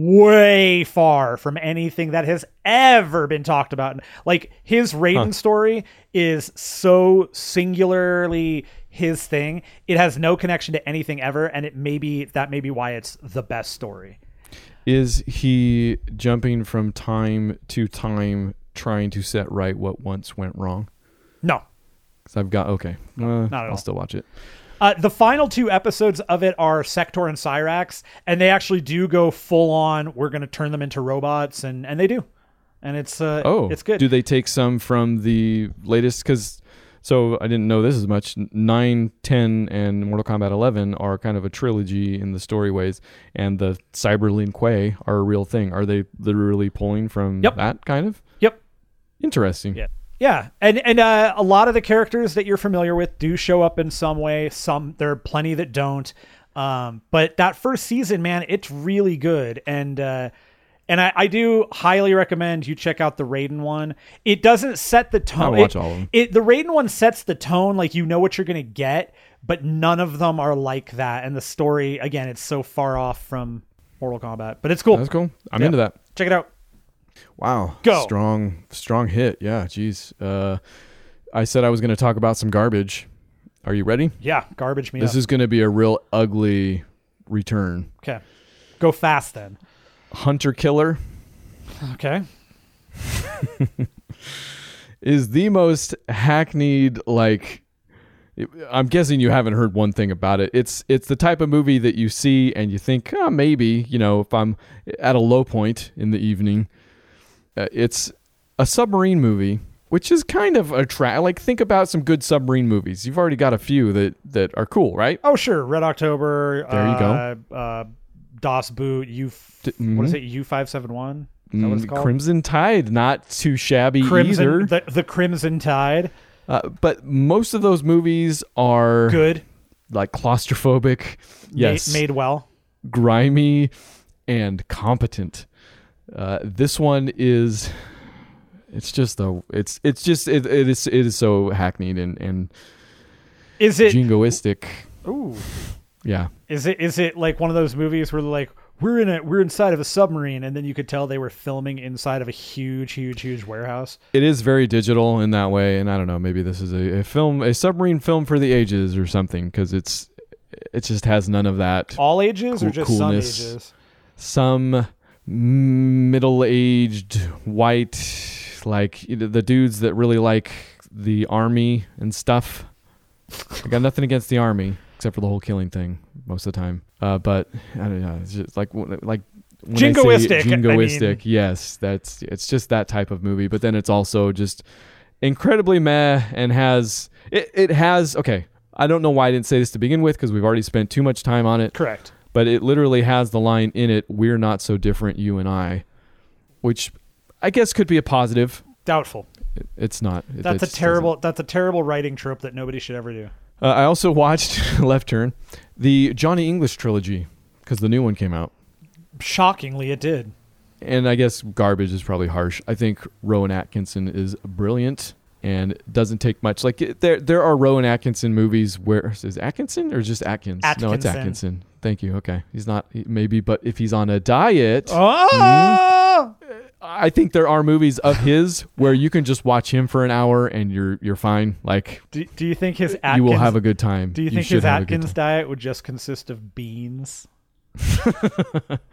way far from anything that has ever been talked about. Like, his Raiden huh. story is so singularly his thing. It has no connection to anything ever, and it may be that may be why it's the best story. Is he jumping from time to time trying to set right what once went wrong? No. Because I've got okay. Uh, Not at I'll all. still watch it. Uh, the final two episodes of it are Sector and Cyrax, and they actually do go full on. We're going to turn them into robots, and, and they do, and it's uh, oh, it's good. Do they take some from the latest? Because so I didn't know this as much. Nine, ten, and Mortal Kombat eleven are kind of a trilogy in the story ways, and the Cyber Lin Kuei are a real thing. Are they literally pulling from Yep. that kind of? Yep. Interesting. Yeah. Yeah, and and uh, a lot of the characters that you're familiar with do show up in some way. Some there are plenty that don't. Um, but that first season, man, it's really good, and uh, and I, I do highly recommend you check out the Raiden one. It doesn't set the tone. I'll watch it, all of them. It, the Raiden one sets the tone, like you know what you're gonna get, but none of them are like that. And the story, again, it's so far off from Mortal Kombat, but it's cool. That's cool. I'm Yeah. into that. Check it out. Wow. Go. Strong, strong hit. Yeah. Geez. Uh, I said I was going to talk about some garbage. Are you ready? Yeah, garbage me This up. is going to be a real ugly return. Okay, go fast then. Hunter Killer Okay. is the most hackneyed, like, I'm guessing you haven't heard one thing about it. It's it's the type of movie that you see and you think, oh, maybe, you know, if I'm at a low point in the evening. Uh, it's a submarine movie, which is kind of a tra- like think about some good submarine movies. You've already got a few that, that are cool, right? Oh, sure. Red October. There you uh, go. Uh, DOS Boot. U. F- mm-hmm. What is it? U five seven one. Is that what it's called? Crimson Tide, not too shabby Crimson, either. The, the Crimson Tide. Uh, but most of those movies are Good. like claustrophobic. Yes, Made, made well. grimy and competent. Uh, this one is, it's just the, it's it's just it, it is it is so hackneyed and and Is it? jingoistic. Ooh. Yeah. Is it? Is it like one of those movies where they're like, we're in a we're inside of a submarine, and then you could tell they were filming inside of a huge, huge, huge warehouse? It is very digital in that way, and I don't know, maybe this is a, a film, a submarine film for the ages or something, because it's it just has none of that. All ages Cool- or just coolness. some ages? Some middle-aged white, like you know, the dudes that really like the army and stuff. I got nothing against the army except for the whole killing thing most of the time. Uh, but I don't know, it's just like like when I say Jingoistic, I jingoistic, mean. yes, that's it's just that type of movie. But then it's also just incredibly meh and has it. It has okay. I don't know why I didn't say this to begin with because we've already spent too much time on it. Correct. But it literally has the line in it, "We're not so different, you and I," which I guess could be a positive. Doubtful. It, it's not. It, That's it a just terrible. That's a terrible writing trope that nobody should ever do. doesn't. Uh, I also watched Left Turn, the Johnny English trilogy, because the new one came out. Shockingly, it did. And I guess garbage is probably harsh. I think Rowan Atkinson is brilliant and doesn't take much. Like it- there, there are Rowan Atkinson movies where is Atkinson or just Atkins? No, it's Atkinson. Atkinson. Thank you. Okay, he's not he- maybe, but if he's on a diet, Oh! I think there are movies of his where you can just watch him for an hour and you're you're fine. Like Do, do you think his Atkins, you will have a good time. Do you think should his have a good Atkins time. diet would just consist of beans?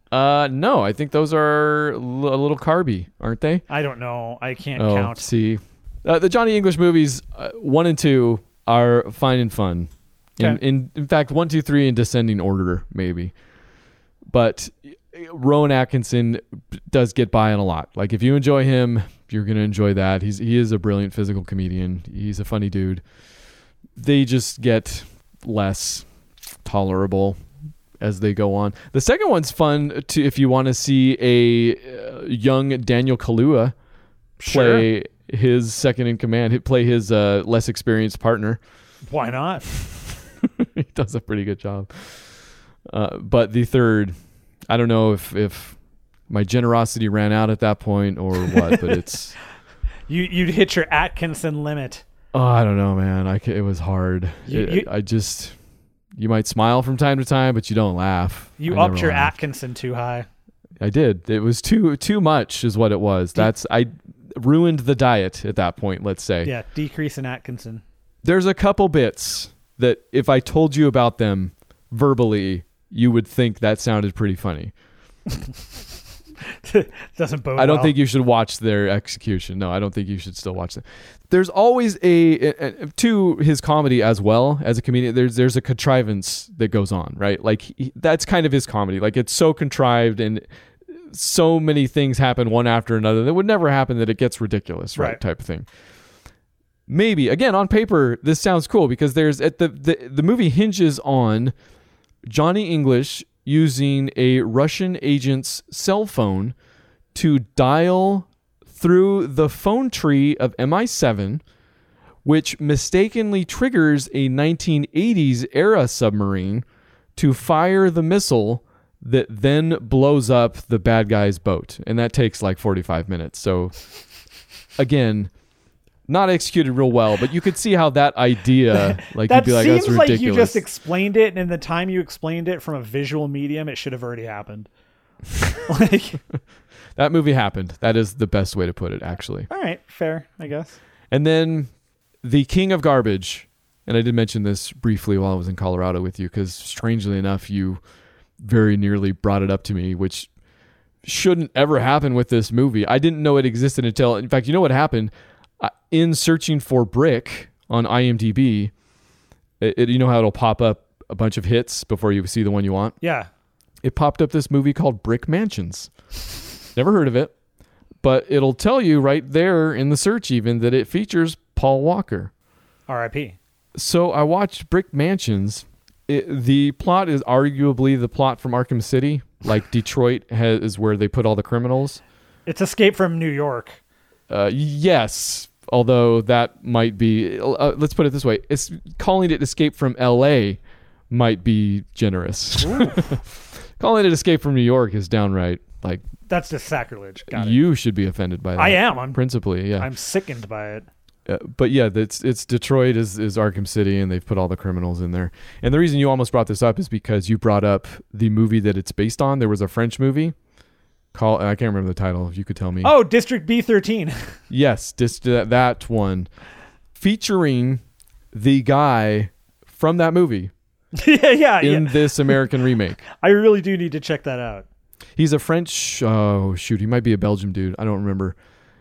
Uh, no, I think those are l- a little carby, aren't they? I don't know. I can't Oh, count. see, uh, the Johnny English movies, uh, one and two are fine and fun. In, Okay. in in fact, one, two, three in descending order, maybe. But Rowan Atkinson does get by on a lot. Like if you enjoy him, you're gonna enjoy that. He's he is a brilliant physical comedian. He's a funny dude. They just get less tolerable as they go on. The second one's fun to if you want to see a uh, young Daniel Kaluuya play his second in command, he- play his uh, less experienced partner. Why not? He does a pretty good job. Uh, but the third, I don't know if if my generosity ran out at that point or what, but it's You you'd hit your Atkinson limit. oh, I don't know, man. I ca- it was hard. You- It- you- I just you might smile from time to time, but you don't laugh. You I upped never your laugh. Atkinson too high. I did. It was too too much, is what it was. That's I ruined the diet at that point. Let's say. Yeah, decrease in Atkinson. There's a couple bits that if I told you about them verbally, you would think that sounded pretty funny. Doesn't bode I don't well. think you should watch their execution. No, I don't think you should still watch them. There's always a, a, a to his comedy as well as a comedian. There's there's a contrivance that goes on, right? Like he, that's kind of his comedy. Like it's so contrived and so many things happen one after another that would never happen that it gets ridiculous, right? Right. Type of thing. Maybe again on paper this sounds cool because there's at the the the movie hinges on Johnny English using a Russian agent's cell phone to dial through the phone tree of M I seven, which mistakenly triggers a nineteen eighties era submarine to fire the missile that then blows up the bad guy's boat. And that takes like forty-five minutes. So again, not executed real well, but you could see how that idea, like that you'd be like, seems that's like ridiculous. you just explained it, and in the time you explained it from a visual medium, it should have already happened. Like, That movie happened. That is the best way to put it, actually. all right, fair, I guess. And then the King of Garbage, and I did mention this briefly while I was in Colorado with you, because strangely enough, you very nearly brought it up to me, which shouldn't ever happen with this movie. I didn't know it existed until, in fact, you know what happened? Uh, in searching for Brick on IMDb, it, it, you know how it'll pop up a bunch of hits before you see the one you want? Yeah. It popped up this movie called Brick Mansions. Never heard of it, but it'll tell you right there in the search even that it features Paul Walker. R I P So I watched Brick Mansions. It, the plot is arguably the plot from Arkham City. Like Detroit has, is where they put all the criminals. It's Escape from New York. Uh, yes, although that might be, uh, let's put it this way. It's, calling it Escape from L A might be generous. Calling it Escape from New York is downright, like, That's just sacrilege. Got it. you should be offended by that. I am. I'm. Principally, yeah. I'm sickened by it. Uh, but yeah, it's it's Detroit is, is Arkham City, and they've put all the criminals in there. And the reason you almost brought this up is because you brought up the movie that it's based on. There was a French movie called, I can't remember the title. If you could tell me. Oh, District B thirteen. Yes, just that, that one, featuring the guy from that movie yeah, yeah, in yeah. this American remake. I really do need to check that out. He's a French, oh shoot, he might be a Belgian dude, I don't remember,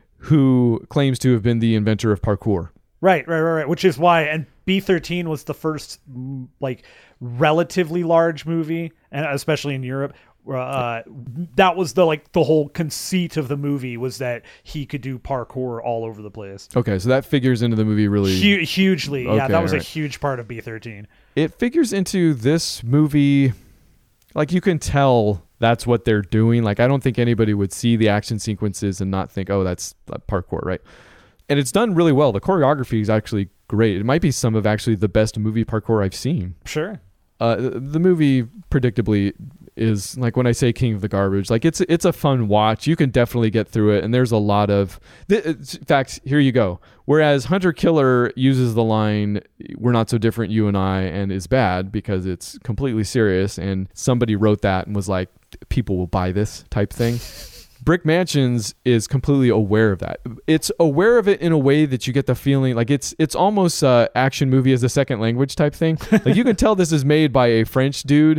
who claims to have been the inventor of parkour. Right, right, right, right. Which is why, and B thirteen was the first, mm, like, relatively large movie, and especially in Europe. Uh, that was the like the whole conceit of the movie was that he could do parkour all over the place. Okay, so that figures into the movie really. Hu- hugely, yeah. Okay, That was alright. a huge part of B thirteen. It figures into this movie, like you can tell that's what they're doing. Like I don't think anybody would see the action sequences and not think, oh, that's uh, parkour, right? And it's done really well. The choreography is actually great. It might be some of actually the best movie parkour I've seen. Sure. Uh, the movie predictably is like when I say King of the Garbage, like it's it's a fun watch. You can definitely get through it, and there's a lot of. Th- in fact, here you go. Whereas Hunter Killer uses the line "We're not so different, you and I," and is bad because it's completely serious, and somebody wrote that and was like, "People will buy this" type thing. Brick Mansions is completely aware of that. It's aware of it in a way that you get the feeling like it's it's almost uh, action movie as a second language type thing. Like you can tell this is made by a French dude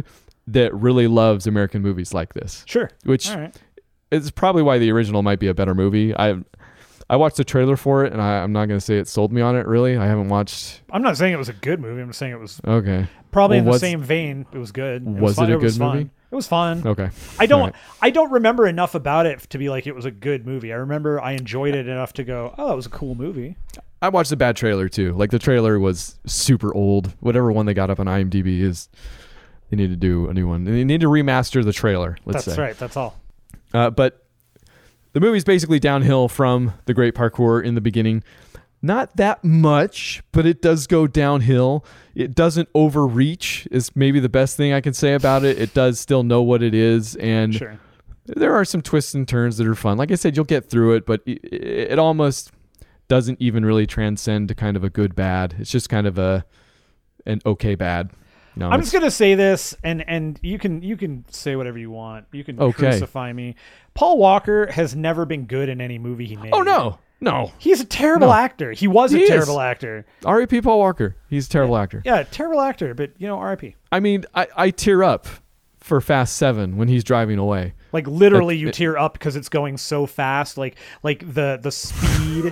that really loves American movies like this. Sure. Which All right. is probably why the original might be a better movie. I I watched the trailer for it, and I, I'm not going to say it sold me on it, really. I haven't watched... I'm not saying it was a good movie. I'm saying it was Okay. probably Well, in the what's- same vein. It was good. It Was was it fun. a It was good fun. movie? It was fun. Okay. I don't All right. I don't remember enough about it to be like it was a good movie. I remember I enjoyed it enough to go, oh, that was a cool movie. I watched the bad trailer, too. Like, the trailer was super old. Whatever one they got up on IMDb is... They need to do a new one. They need to remaster the trailer, let's That's say. right. That's all. Uh, but the movie's basically downhill from the great parkour in the beginning. Not that much, but it does go downhill. It doesn't overreach is maybe the best thing I can say about it. It does still know what it is. And Sure. there are some twists and turns that are fun. Like I said, you'll get through it, but it, it almost doesn't even really transcend to kind of a good bad. It's just kind of a an okay bad. No, I'm it's- just gonna say this, and and you can you can say whatever you want. You can Okay. crucify me. Paul Walker has never been good in any movie he made. Oh, no. No. He's a terrible No. actor. He was He a is. terrible actor. R I P Paul Walker. He's a terrible actor. Yeah, terrible actor. But you know, R I P. I mean, I, I tear up for Fast Seven when he's driving away. Like literally, It- you it- tear up because it's going so fast. Like like the the speed.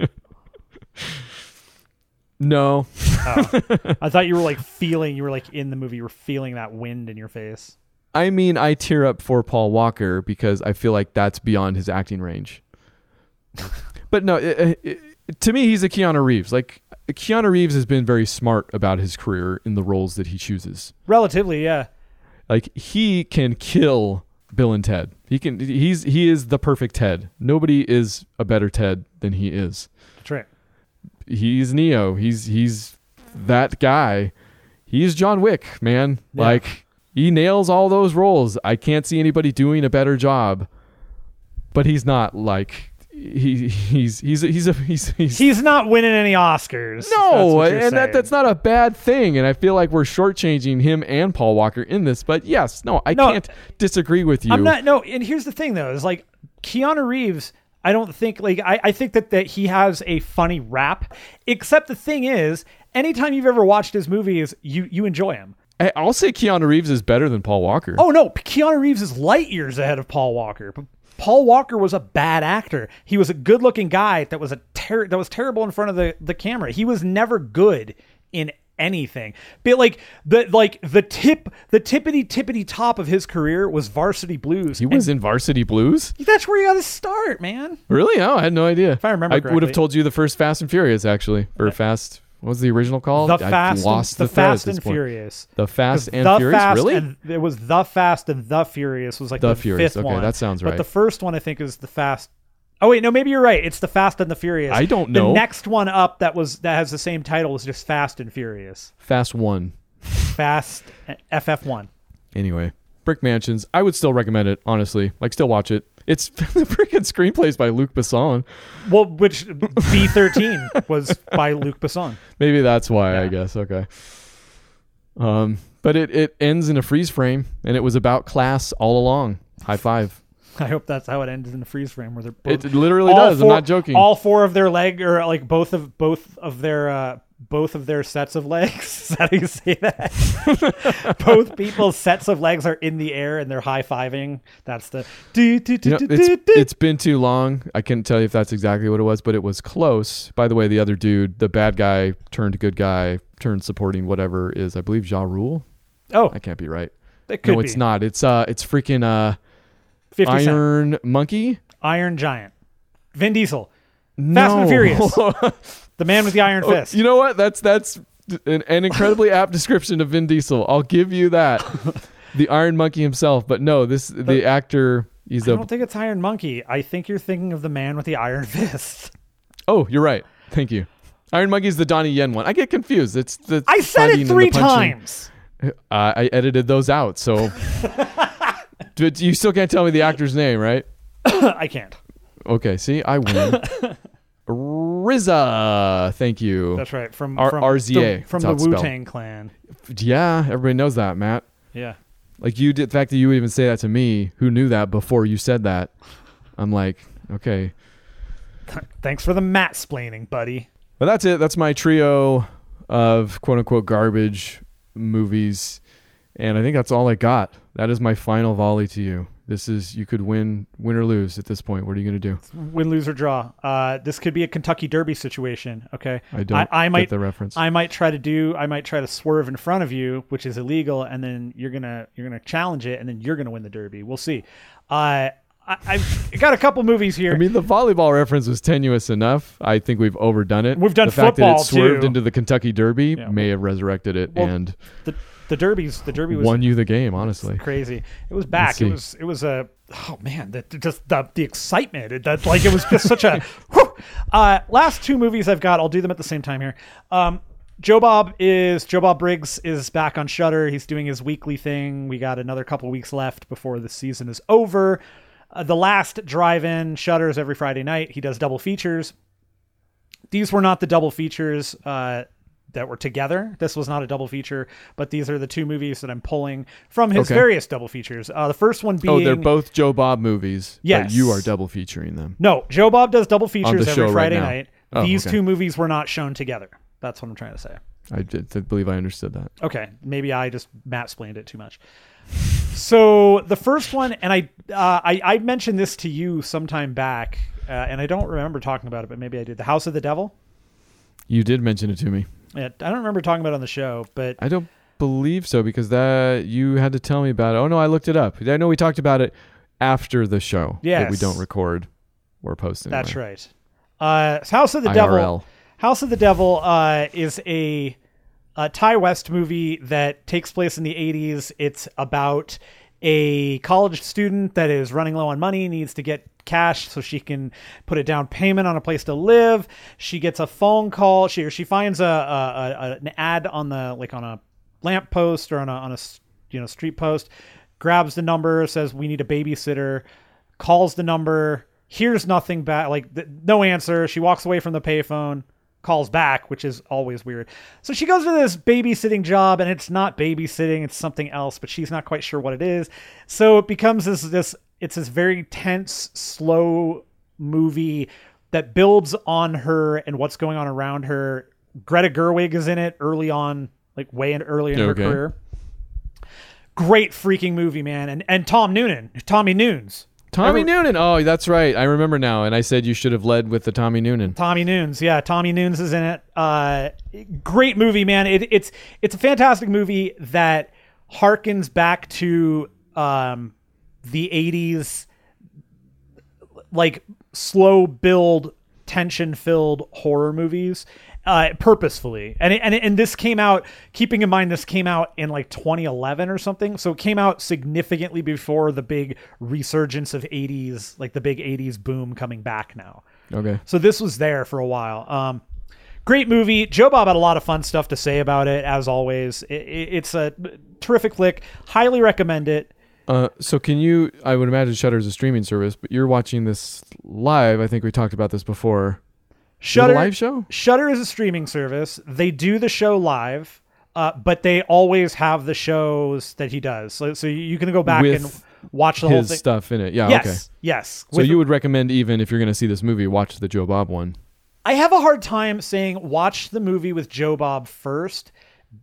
No. Oh. I thought you were like feeling. You were like in the movie. You were feeling that wind in your face. I mean, I tear up for Paul Walker because I feel like that's beyond his acting range. But no, it, it, to me, he's a Keanu Reeves. Like, Keanu Reeves has been very smart about his career in the roles that he chooses. Relatively, yeah. Like, he can kill Bill and Ted. He can. He's he is the perfect Ted. Nobody is a better Ted than he is. That's right. He's Neo. He's he's that guy. He's John Wick, man. Yeah. Like, he nails all those roles. I can't see anybody doing a better job. But he's not like he he's he's he's a he's he's, He's not winning any Oscars. That's no, what you're and that saying. that's not a bad thing. And I feel like we're shortchanging him and Paul Walker in this. But yes, no, I No, can't disagree with you. I'm not. No, and here's the thing though: is like Keanu Reeves. I don't think like I, I think that that he has a funny rap. Except the thing is, anytime you've ever watched his movies, you you enjoy him. I- I'll say Keanu Reeves is better than Paul Walker. Oh no, Keanu Reeves is light years ahead of Paul Walker. But Paul Walker was a bad actor. He was a good-looking guy that was a ter- that was terrible in front of the, the camera. He was never good in anything. But like the like the tip the tippity tippity top of his career was Varsity Blues. He was in Varsity Blues? And that's where you got to start, man. Really? Oh, I had no idea. If I remember I would have correctly. told you the first Fast and Furious, actually. Or Fast... What was the original called? The I Fast, lost and, the, the thread Fast at this and point. Furious. The Fast and the Furious? Fast Really? And, it was The Fast and The Furious was like The the, Furious. fifth Okay, one. that sounds But right. the first one I think is The Fast. Oh wait, no, maybe you're right. It's The Fast and the Furious. I don't know. The next one up that was that has the same title is just Fast and Furious. Fast one. Fast F F one. Anyway, Brick Mansions. I would still recommend it, honestly. Like, still watch it. It's the freaking screenplays by Luc Besson. Well, which B thirteen was by Luc Besson. Maybe that's why, I Yeah. guess. Okay. Um, but it, it ends in a freeze frame, and it was about class all along. High five. I hope that's how it ends in the freeze frame where they're both, It literally all does. Four, I'm not joking. All four of their leg, or like both of both of their uh, both of their sets of legs. Is that how you say that? Both people's sets of legs are in the air and they're high fiving. That's the. Do, do, do, You know, do, it's, do, do. it's been too long. I couldn't tell you if that's exactly what it was, but it was close. By the way, the other dude, the bad guy turned good guy, turned supporting whatever is, I believe, Ja Rule. Oh, I can't be right. it could No, be. it's not. It's uh, it's freaking uh, fifty Cent. Iron Monkey. Iron Giant. Vin Diesel. No. Fast and Furious. The man with the iron Oh, fist. you know what? That's that's an, an incredibly apt description of Vin Diesel. I'll give you that. The Iron Monkey himself, but no, this the actor. He's I a. don't think it's Iron Monkey. I think you're thinking of the man with the iron fist. Oh, you're right. Thank you. Iron Monkey's the Donnie Yen one. I get confused. It's the. I said fighting it and the three punching. times. Uh, I edited those out, so. But you still can't tell me the actor's name, right? I can't. Okay, see, I win. R Z A, thank you. That's right. From R- from R Z A, the- from that's how the it's spelled. Wu Tang Clan. Yeah, everybody knows that, Matt. Yeah. Like you did, the fact that you would even say that to me, who knew that before you said that, I'm like, okay. Thanks for the mat splaining, buddy. But that's it. That's my trio of quote unquote garbage movies. And I think that's all I got. That is my final volley to you. This is, you could win, win or lose at this point. What are you going to do? Win, lose, or draw. Uh, this could be a Kentucky Derby situation. Okay. I don't I, I might, get the reference. I might try to do, I might try to swerve in front of you, which is illegal. And then you're going to, you're going to challenge it. And then you're going to win the Derby. We'll see. Uh, I, I've got a couple movies here. I mean, the volleyball reference was tenuous enough. I think we've overdone it. We've done the fact football that it swerved too. into the Kentucky Derby Yeah. may have resurrected it Well, and the the Derby's the Derby was won you the game. Honestly, crazy. It was back. see. It was it was a oh man, the, just the the excitement. It, that like it was just such a. Whew. Uh, last two movies I've got. I'll do them at the same time here. Um, Joe Bob is Joe Bob Briggs is back on Shudder. He's doing his weekly thing. We got another couple weeks left before the season is over. Uh, the Last Drive-In Shudders every Friday night. He does double features. These were not the double features uh, that were together. This was not a double feature, but these are the two movies that I'm pulling from his Okay. various double features. Uh, the first one being... oh, they're both Joe Bob movies. Yes. But you are double featuring them. No, Joe Bob does double features the every show right Friday now. night. Oh, These okay. two movies were not shown together. That's what I'm trying to say. I did, did believe I understood that. Okay, maybe I just mansplained it too much. So the first one, and I, uh, I, I mentioned this to you sometime back, uh, and I don't remember talking about it, but maybe I did. The House of the Devil. You did mention it to me. Yeah, I don't remember talking about it on the show, but I don't believe so because that you had to tell me about it. Oh no, I looked it up. I know we talked about it after the show. That we Yes. don't record or post anyway. that's right. Uh, House of the I R Devil. L. House of the Devil uh, is a, a Ty West movie that takes place in the eighties. It's about a college student that is running low on money, needs to get cash so she can put a down payment on a place to live. She gets a phone call. She or she finds a, a, a an ad on the like on a lamp post or on a on a you know street post. Grabs the number, says we need a babysitter. Calls the number. Hears nothing back. Like th- no answer. She walks away from the payphone. Calls back, which is always weird. So she goes to this babysitting job, and it's not babysitting; it's something else. But she's not quite sure what it is. So it becomes this this. It's this very tense, slow movie that builds on her and what's going on around her. Greta Gerwig is in it early on, like way in early in Okay. her career. Great freaking movie, man, and and Tom Noonan, Tommy Noons. Tommy Remember- Noonan. Oh, that's right. I remember now. And I said you should have led with the Tommy Noonan. Tommy Noons, yeah, Tommy Noons is in it. Uh, great movie, man. It, it's it's a fantastic movie that harkens back to um, the eighties, like slow build, tension filled horror movies, uh, purposefully. And it, and it, and this came out. Keeping in mind, this came out in like twenty eleven or something, so it came out significantly before the big resurgence of eighties, like the big eighties boom coming back now. Okay. So this was there for a while. Um, great movie. Joe Bob had a lot of fun stuff to say about it, as always. It, it, it's a terrific flick. Highly recommend it. Uh, so can you, I would imagine Shudder is a streaming service, but you're watching this live. I think we talked about this before. Shudder, Is it a live show? Shudder is a streaming service. They do the show live, uh, but they always have the shows that he does. So, so you can go back With and watch the whole His thing. stuff in it. Yeah, yes, okay. yes. So With- you would recommend, even if you're going to see this movie, watch the Joe Bob one. I have a hard time saying watch the movie with Joe Bob first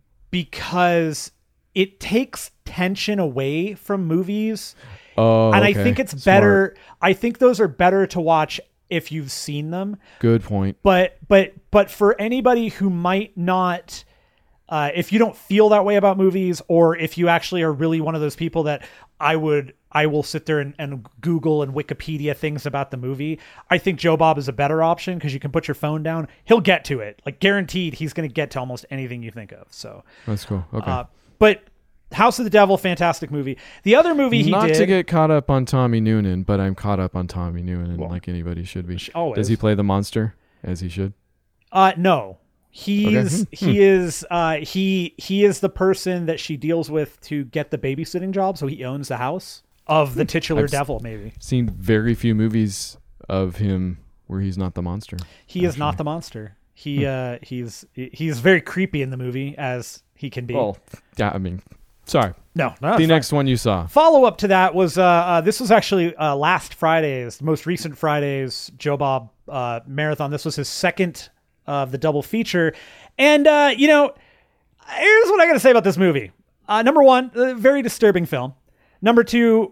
because it takes tension away from movies. Oh, and I okay. think it's Smart. better. I think those are better to watch if you've seen them. Good point. But but but for anybody who might not, uh, if you don't feel that way about movies, or if you actually are really one of those people that I would, I will sit there and, and Google and Wikipedia things about the movie. I think Joe Bob is a better option because you can put your phone down. He'll get to it. Like guaranteed, he's going to get to almost anything you think of. So That's cool. Okay. uh, but House of the Devil, fantastic movie. The other movie he Not did. to get caught up on Tommy Noonan, but I'm caught up on Tommy Noonan like anybody should be. always. Does he play the monster as he should? Uh, no, he's Okay. he is uh he he is the person that she deals with to get the babysitting job. So he owns the house of the titular I've s- devil. Maybe Seen very few movies of him where he's not the monster. he is not the monster. He uh he's he's very creepy in the movie as he can be. Well, yeah, I mean, sorry. no, no. The it's next one you saw. follow up to that was uh, uh this was actually uh last Friday's, the most recent Friday's Joe Bob uh marathon. This was his second of the double feature, and uh you know, here's what I gotta say about this movie. Uh, number one, a very disturbing film. Number two,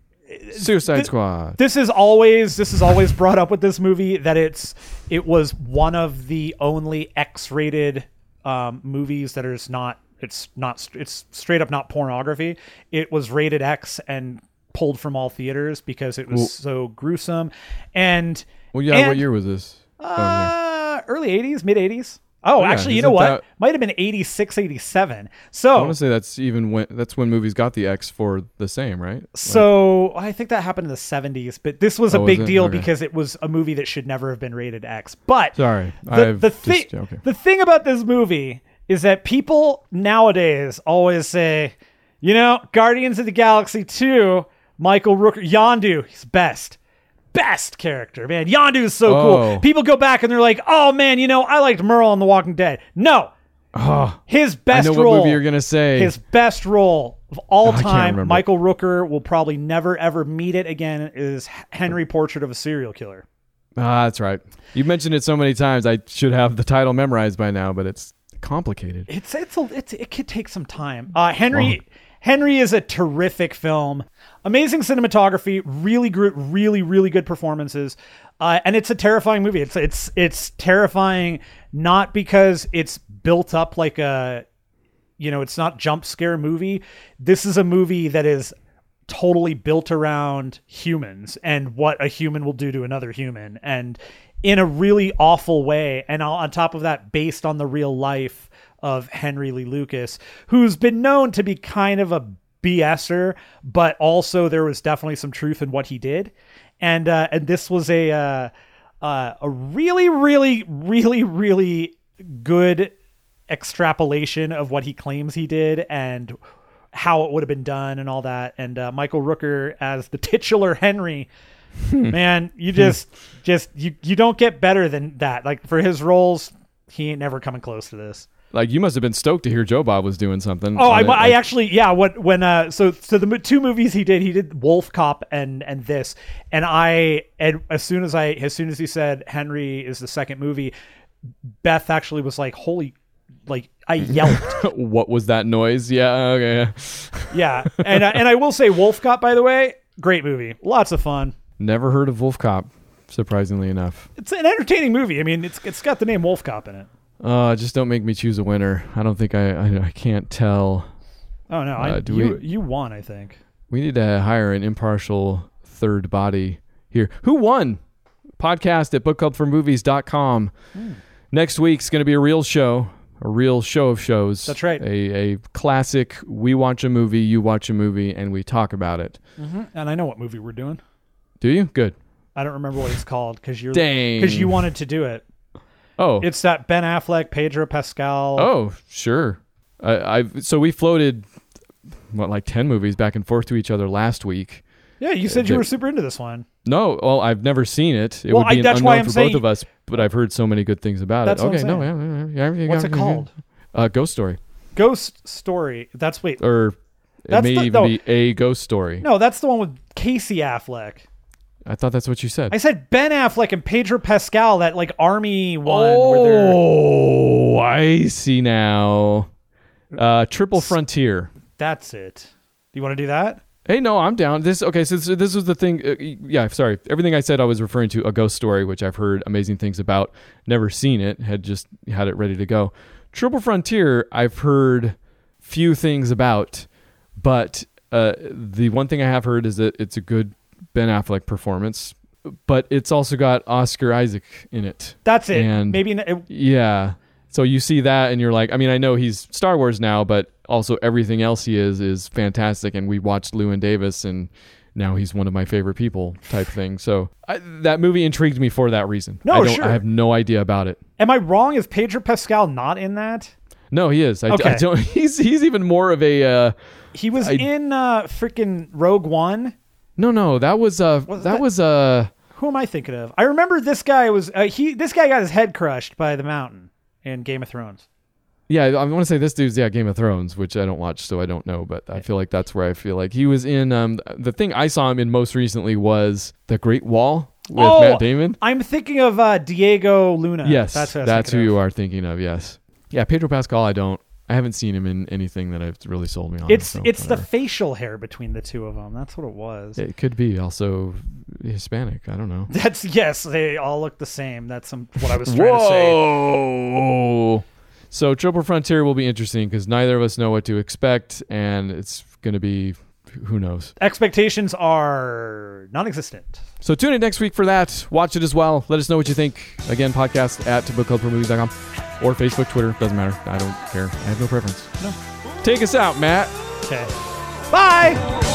Suicide th- Squad. This is always this is always brought up with this movie that it's it was one of the only X-rated um, movies that is not it's not it's straight up not pornography. It was rated X and pulled from all theaters because it was Well, so gruesome. And well, yeah. and, what year was this? Uh, early eighties, mid eighties. Oh, yeah, actually, you isn't know what? that- Might have been eighty-six, eighty-seven. I So, want to say that's even when that's when movies got the X for the same, right? so I think that happened in the seventies, but this was a Oh, was big it? deal Okay. because it was a movie that should never have been rated X. But Sorry, the, I've the just thing, okay. the thing about this movie is that people nowadays always say, you know, Guardians of the Galaxy two, Michael Rooker, Yondu, he's best. Best character, man. Yondu is so Oh. cool. People go back and they're like, oh man, you know, I liked Merle on The Walking Dead. No. Oh, His I best know what role. movie you're gonna say. His best role of all I can't time, remember. Michael Rooker will probably never ever meet it again, is Henry Portrait of a Serial Killer. Ah, that's right. You've mentioned it so many times. I should have the title memorized by now, but it's complicated. It's it's a it's it could take some time. Uh, Henry Long. Henry is a terrific film. Amazing cinematography, really gr- really really good performances. Uh, and it's a terrifying movie. It's it's it's terrifying not because it's built up like a you know, it's not jump scare movie. This is a movie that is totally built around humans and what a human will do to another human, and in a really awful way. And on top of that, based on the real life of Henry Lee Lucas, who's been known to be kind of a BSer, but also there was definitely some truth in what he did. And uh, and this was a uh, uh, a really, really, really, really good extrapolation of what he claims he did and how it would have been done and all that. And uh, Michael Rooker as the titular Henry, man, you just just you you don't get better than that. Like, for his roles, he ain't never coming close to this. Like, you must have been stoked to hear Joe Bob was doing something. Oh, I, on it. I Like, actually, yeah. What when uh, so so the mo- two movies he did, he did Wolf Cop and and this, and I and as soon as I as soon as he said Henry is the second movie, Beth actually was like, holy, like I yelped. what was that noise? Yeah, okay. Yeah, and uh, and I will say Wolf Cop, by the way, great movie, lots of fun. Never heard of Wolf Cop, surprisingly enough. It's an entertaining movie. I mean, it's it's got the name Wolf Cop in it. Uh, just don't make me choose a winner. I don't think I, I, I can't tell. Oh no, Uh, I, do you we- you won, I think. We need to hire an impartial third body here. Who won? Podcast at book club for movies dot com. Hmm. Next week's going to be a real show, a real show of shows. That's right. A, a classic, we watch a movie, you watch a movie, and we talk about it. Mm-hmm. And I know what movie we're doing. Do you? Good. I don't remember what it's called because you're Dang. because you wanted to do it. Oh. It's that Ben Affleck, Pedro Pascal. Oh, sure. I, I've so we floated what like ten movies back and forth to each other last week. Yeah, you said you the- were super into this one. No, well, I've never seen it. It Well, would be I- an that's why unknown I'm for saying- both of us, but I've heard so many good things about That's it. what I'm Okay, no, saying. yeah, yeah, yeah, What's yeah, it yeah. called? Uh, Ghost Story, Ghost Story. That's wait. or it That's may the- even no. be a ghost story. No, that's the one with Casey Affleck. I thought that's what you said. I said Ben Affleck and Pedro Pascal, that like army one. Where they're, Oh, I see now. Uh, Triple Frontier. that's it. Do you want to do that? Hey, no, I'm down. This okay. So, so this was the thing. Uh, yeah, sorry. Everything I said, I was referring to A Ghost Story, which I've heard amazing things about. Never seen it. Had just had it ready to go. Triple Frontier, I've heard few things about, but uh, the one thing I have heard is that it's a good Ben Affleck performance, but it's also got Oscar Isaac in it. That's it. And- Maybe n- it, Yeah. So you see that and you're like, I mean, I know he's Star Wars now, but also everything else he is is fantastic. And we watched Llewyn Davis and now he's one of my favorite people type thing. So I, that movie intrigued me for that reason. No, I don't, sure. I have no idea about it. am I wrong? Is Pedro Pascal not in that? No, he is. I, Okay. I don't, he's, he's even more of a, uh, He was I- in uh, freaking Rogue One. no, no, that was, uh, Was that, that- was, uh, Who am I thinking of? I remember this guy was uh, he. This guy got his head crushed by the mountain in Game of Thrones. yeah, I want to say this dude's, yeah, Game of Thrones, which I don't watch, so I don't know, but I feel like that's where I feel like he was in, um, the thing I saw him in most recently was The Great Wall with Oh, Matt Damon. I'm thinking of uh, Diego Luna. Yes, that's, what I was that's who thinking you of. are thinking of. Yes, yeah. Pedro Pascal, I don't, I haven't seen him in anything that I've really sold me on. It's so it's whatever. the facial hair between the two of them. That's what it was. It could be also Hispanic. I don't know. That's yes. They all look the same. That's some, what I was trying to say. Whoa! So Triple Frontier will be interesting because neither of us know what to expect, and it's going to be who knows. Expectations are non-existent. So tune in next week for that. Watch it as well. Let us know what you think. Again, podcast at book club for movies dot com or Facebook, Twitter. Doesn't matter. I don't care. I have no preference. No. Take us out, Matt. Okay. Bye.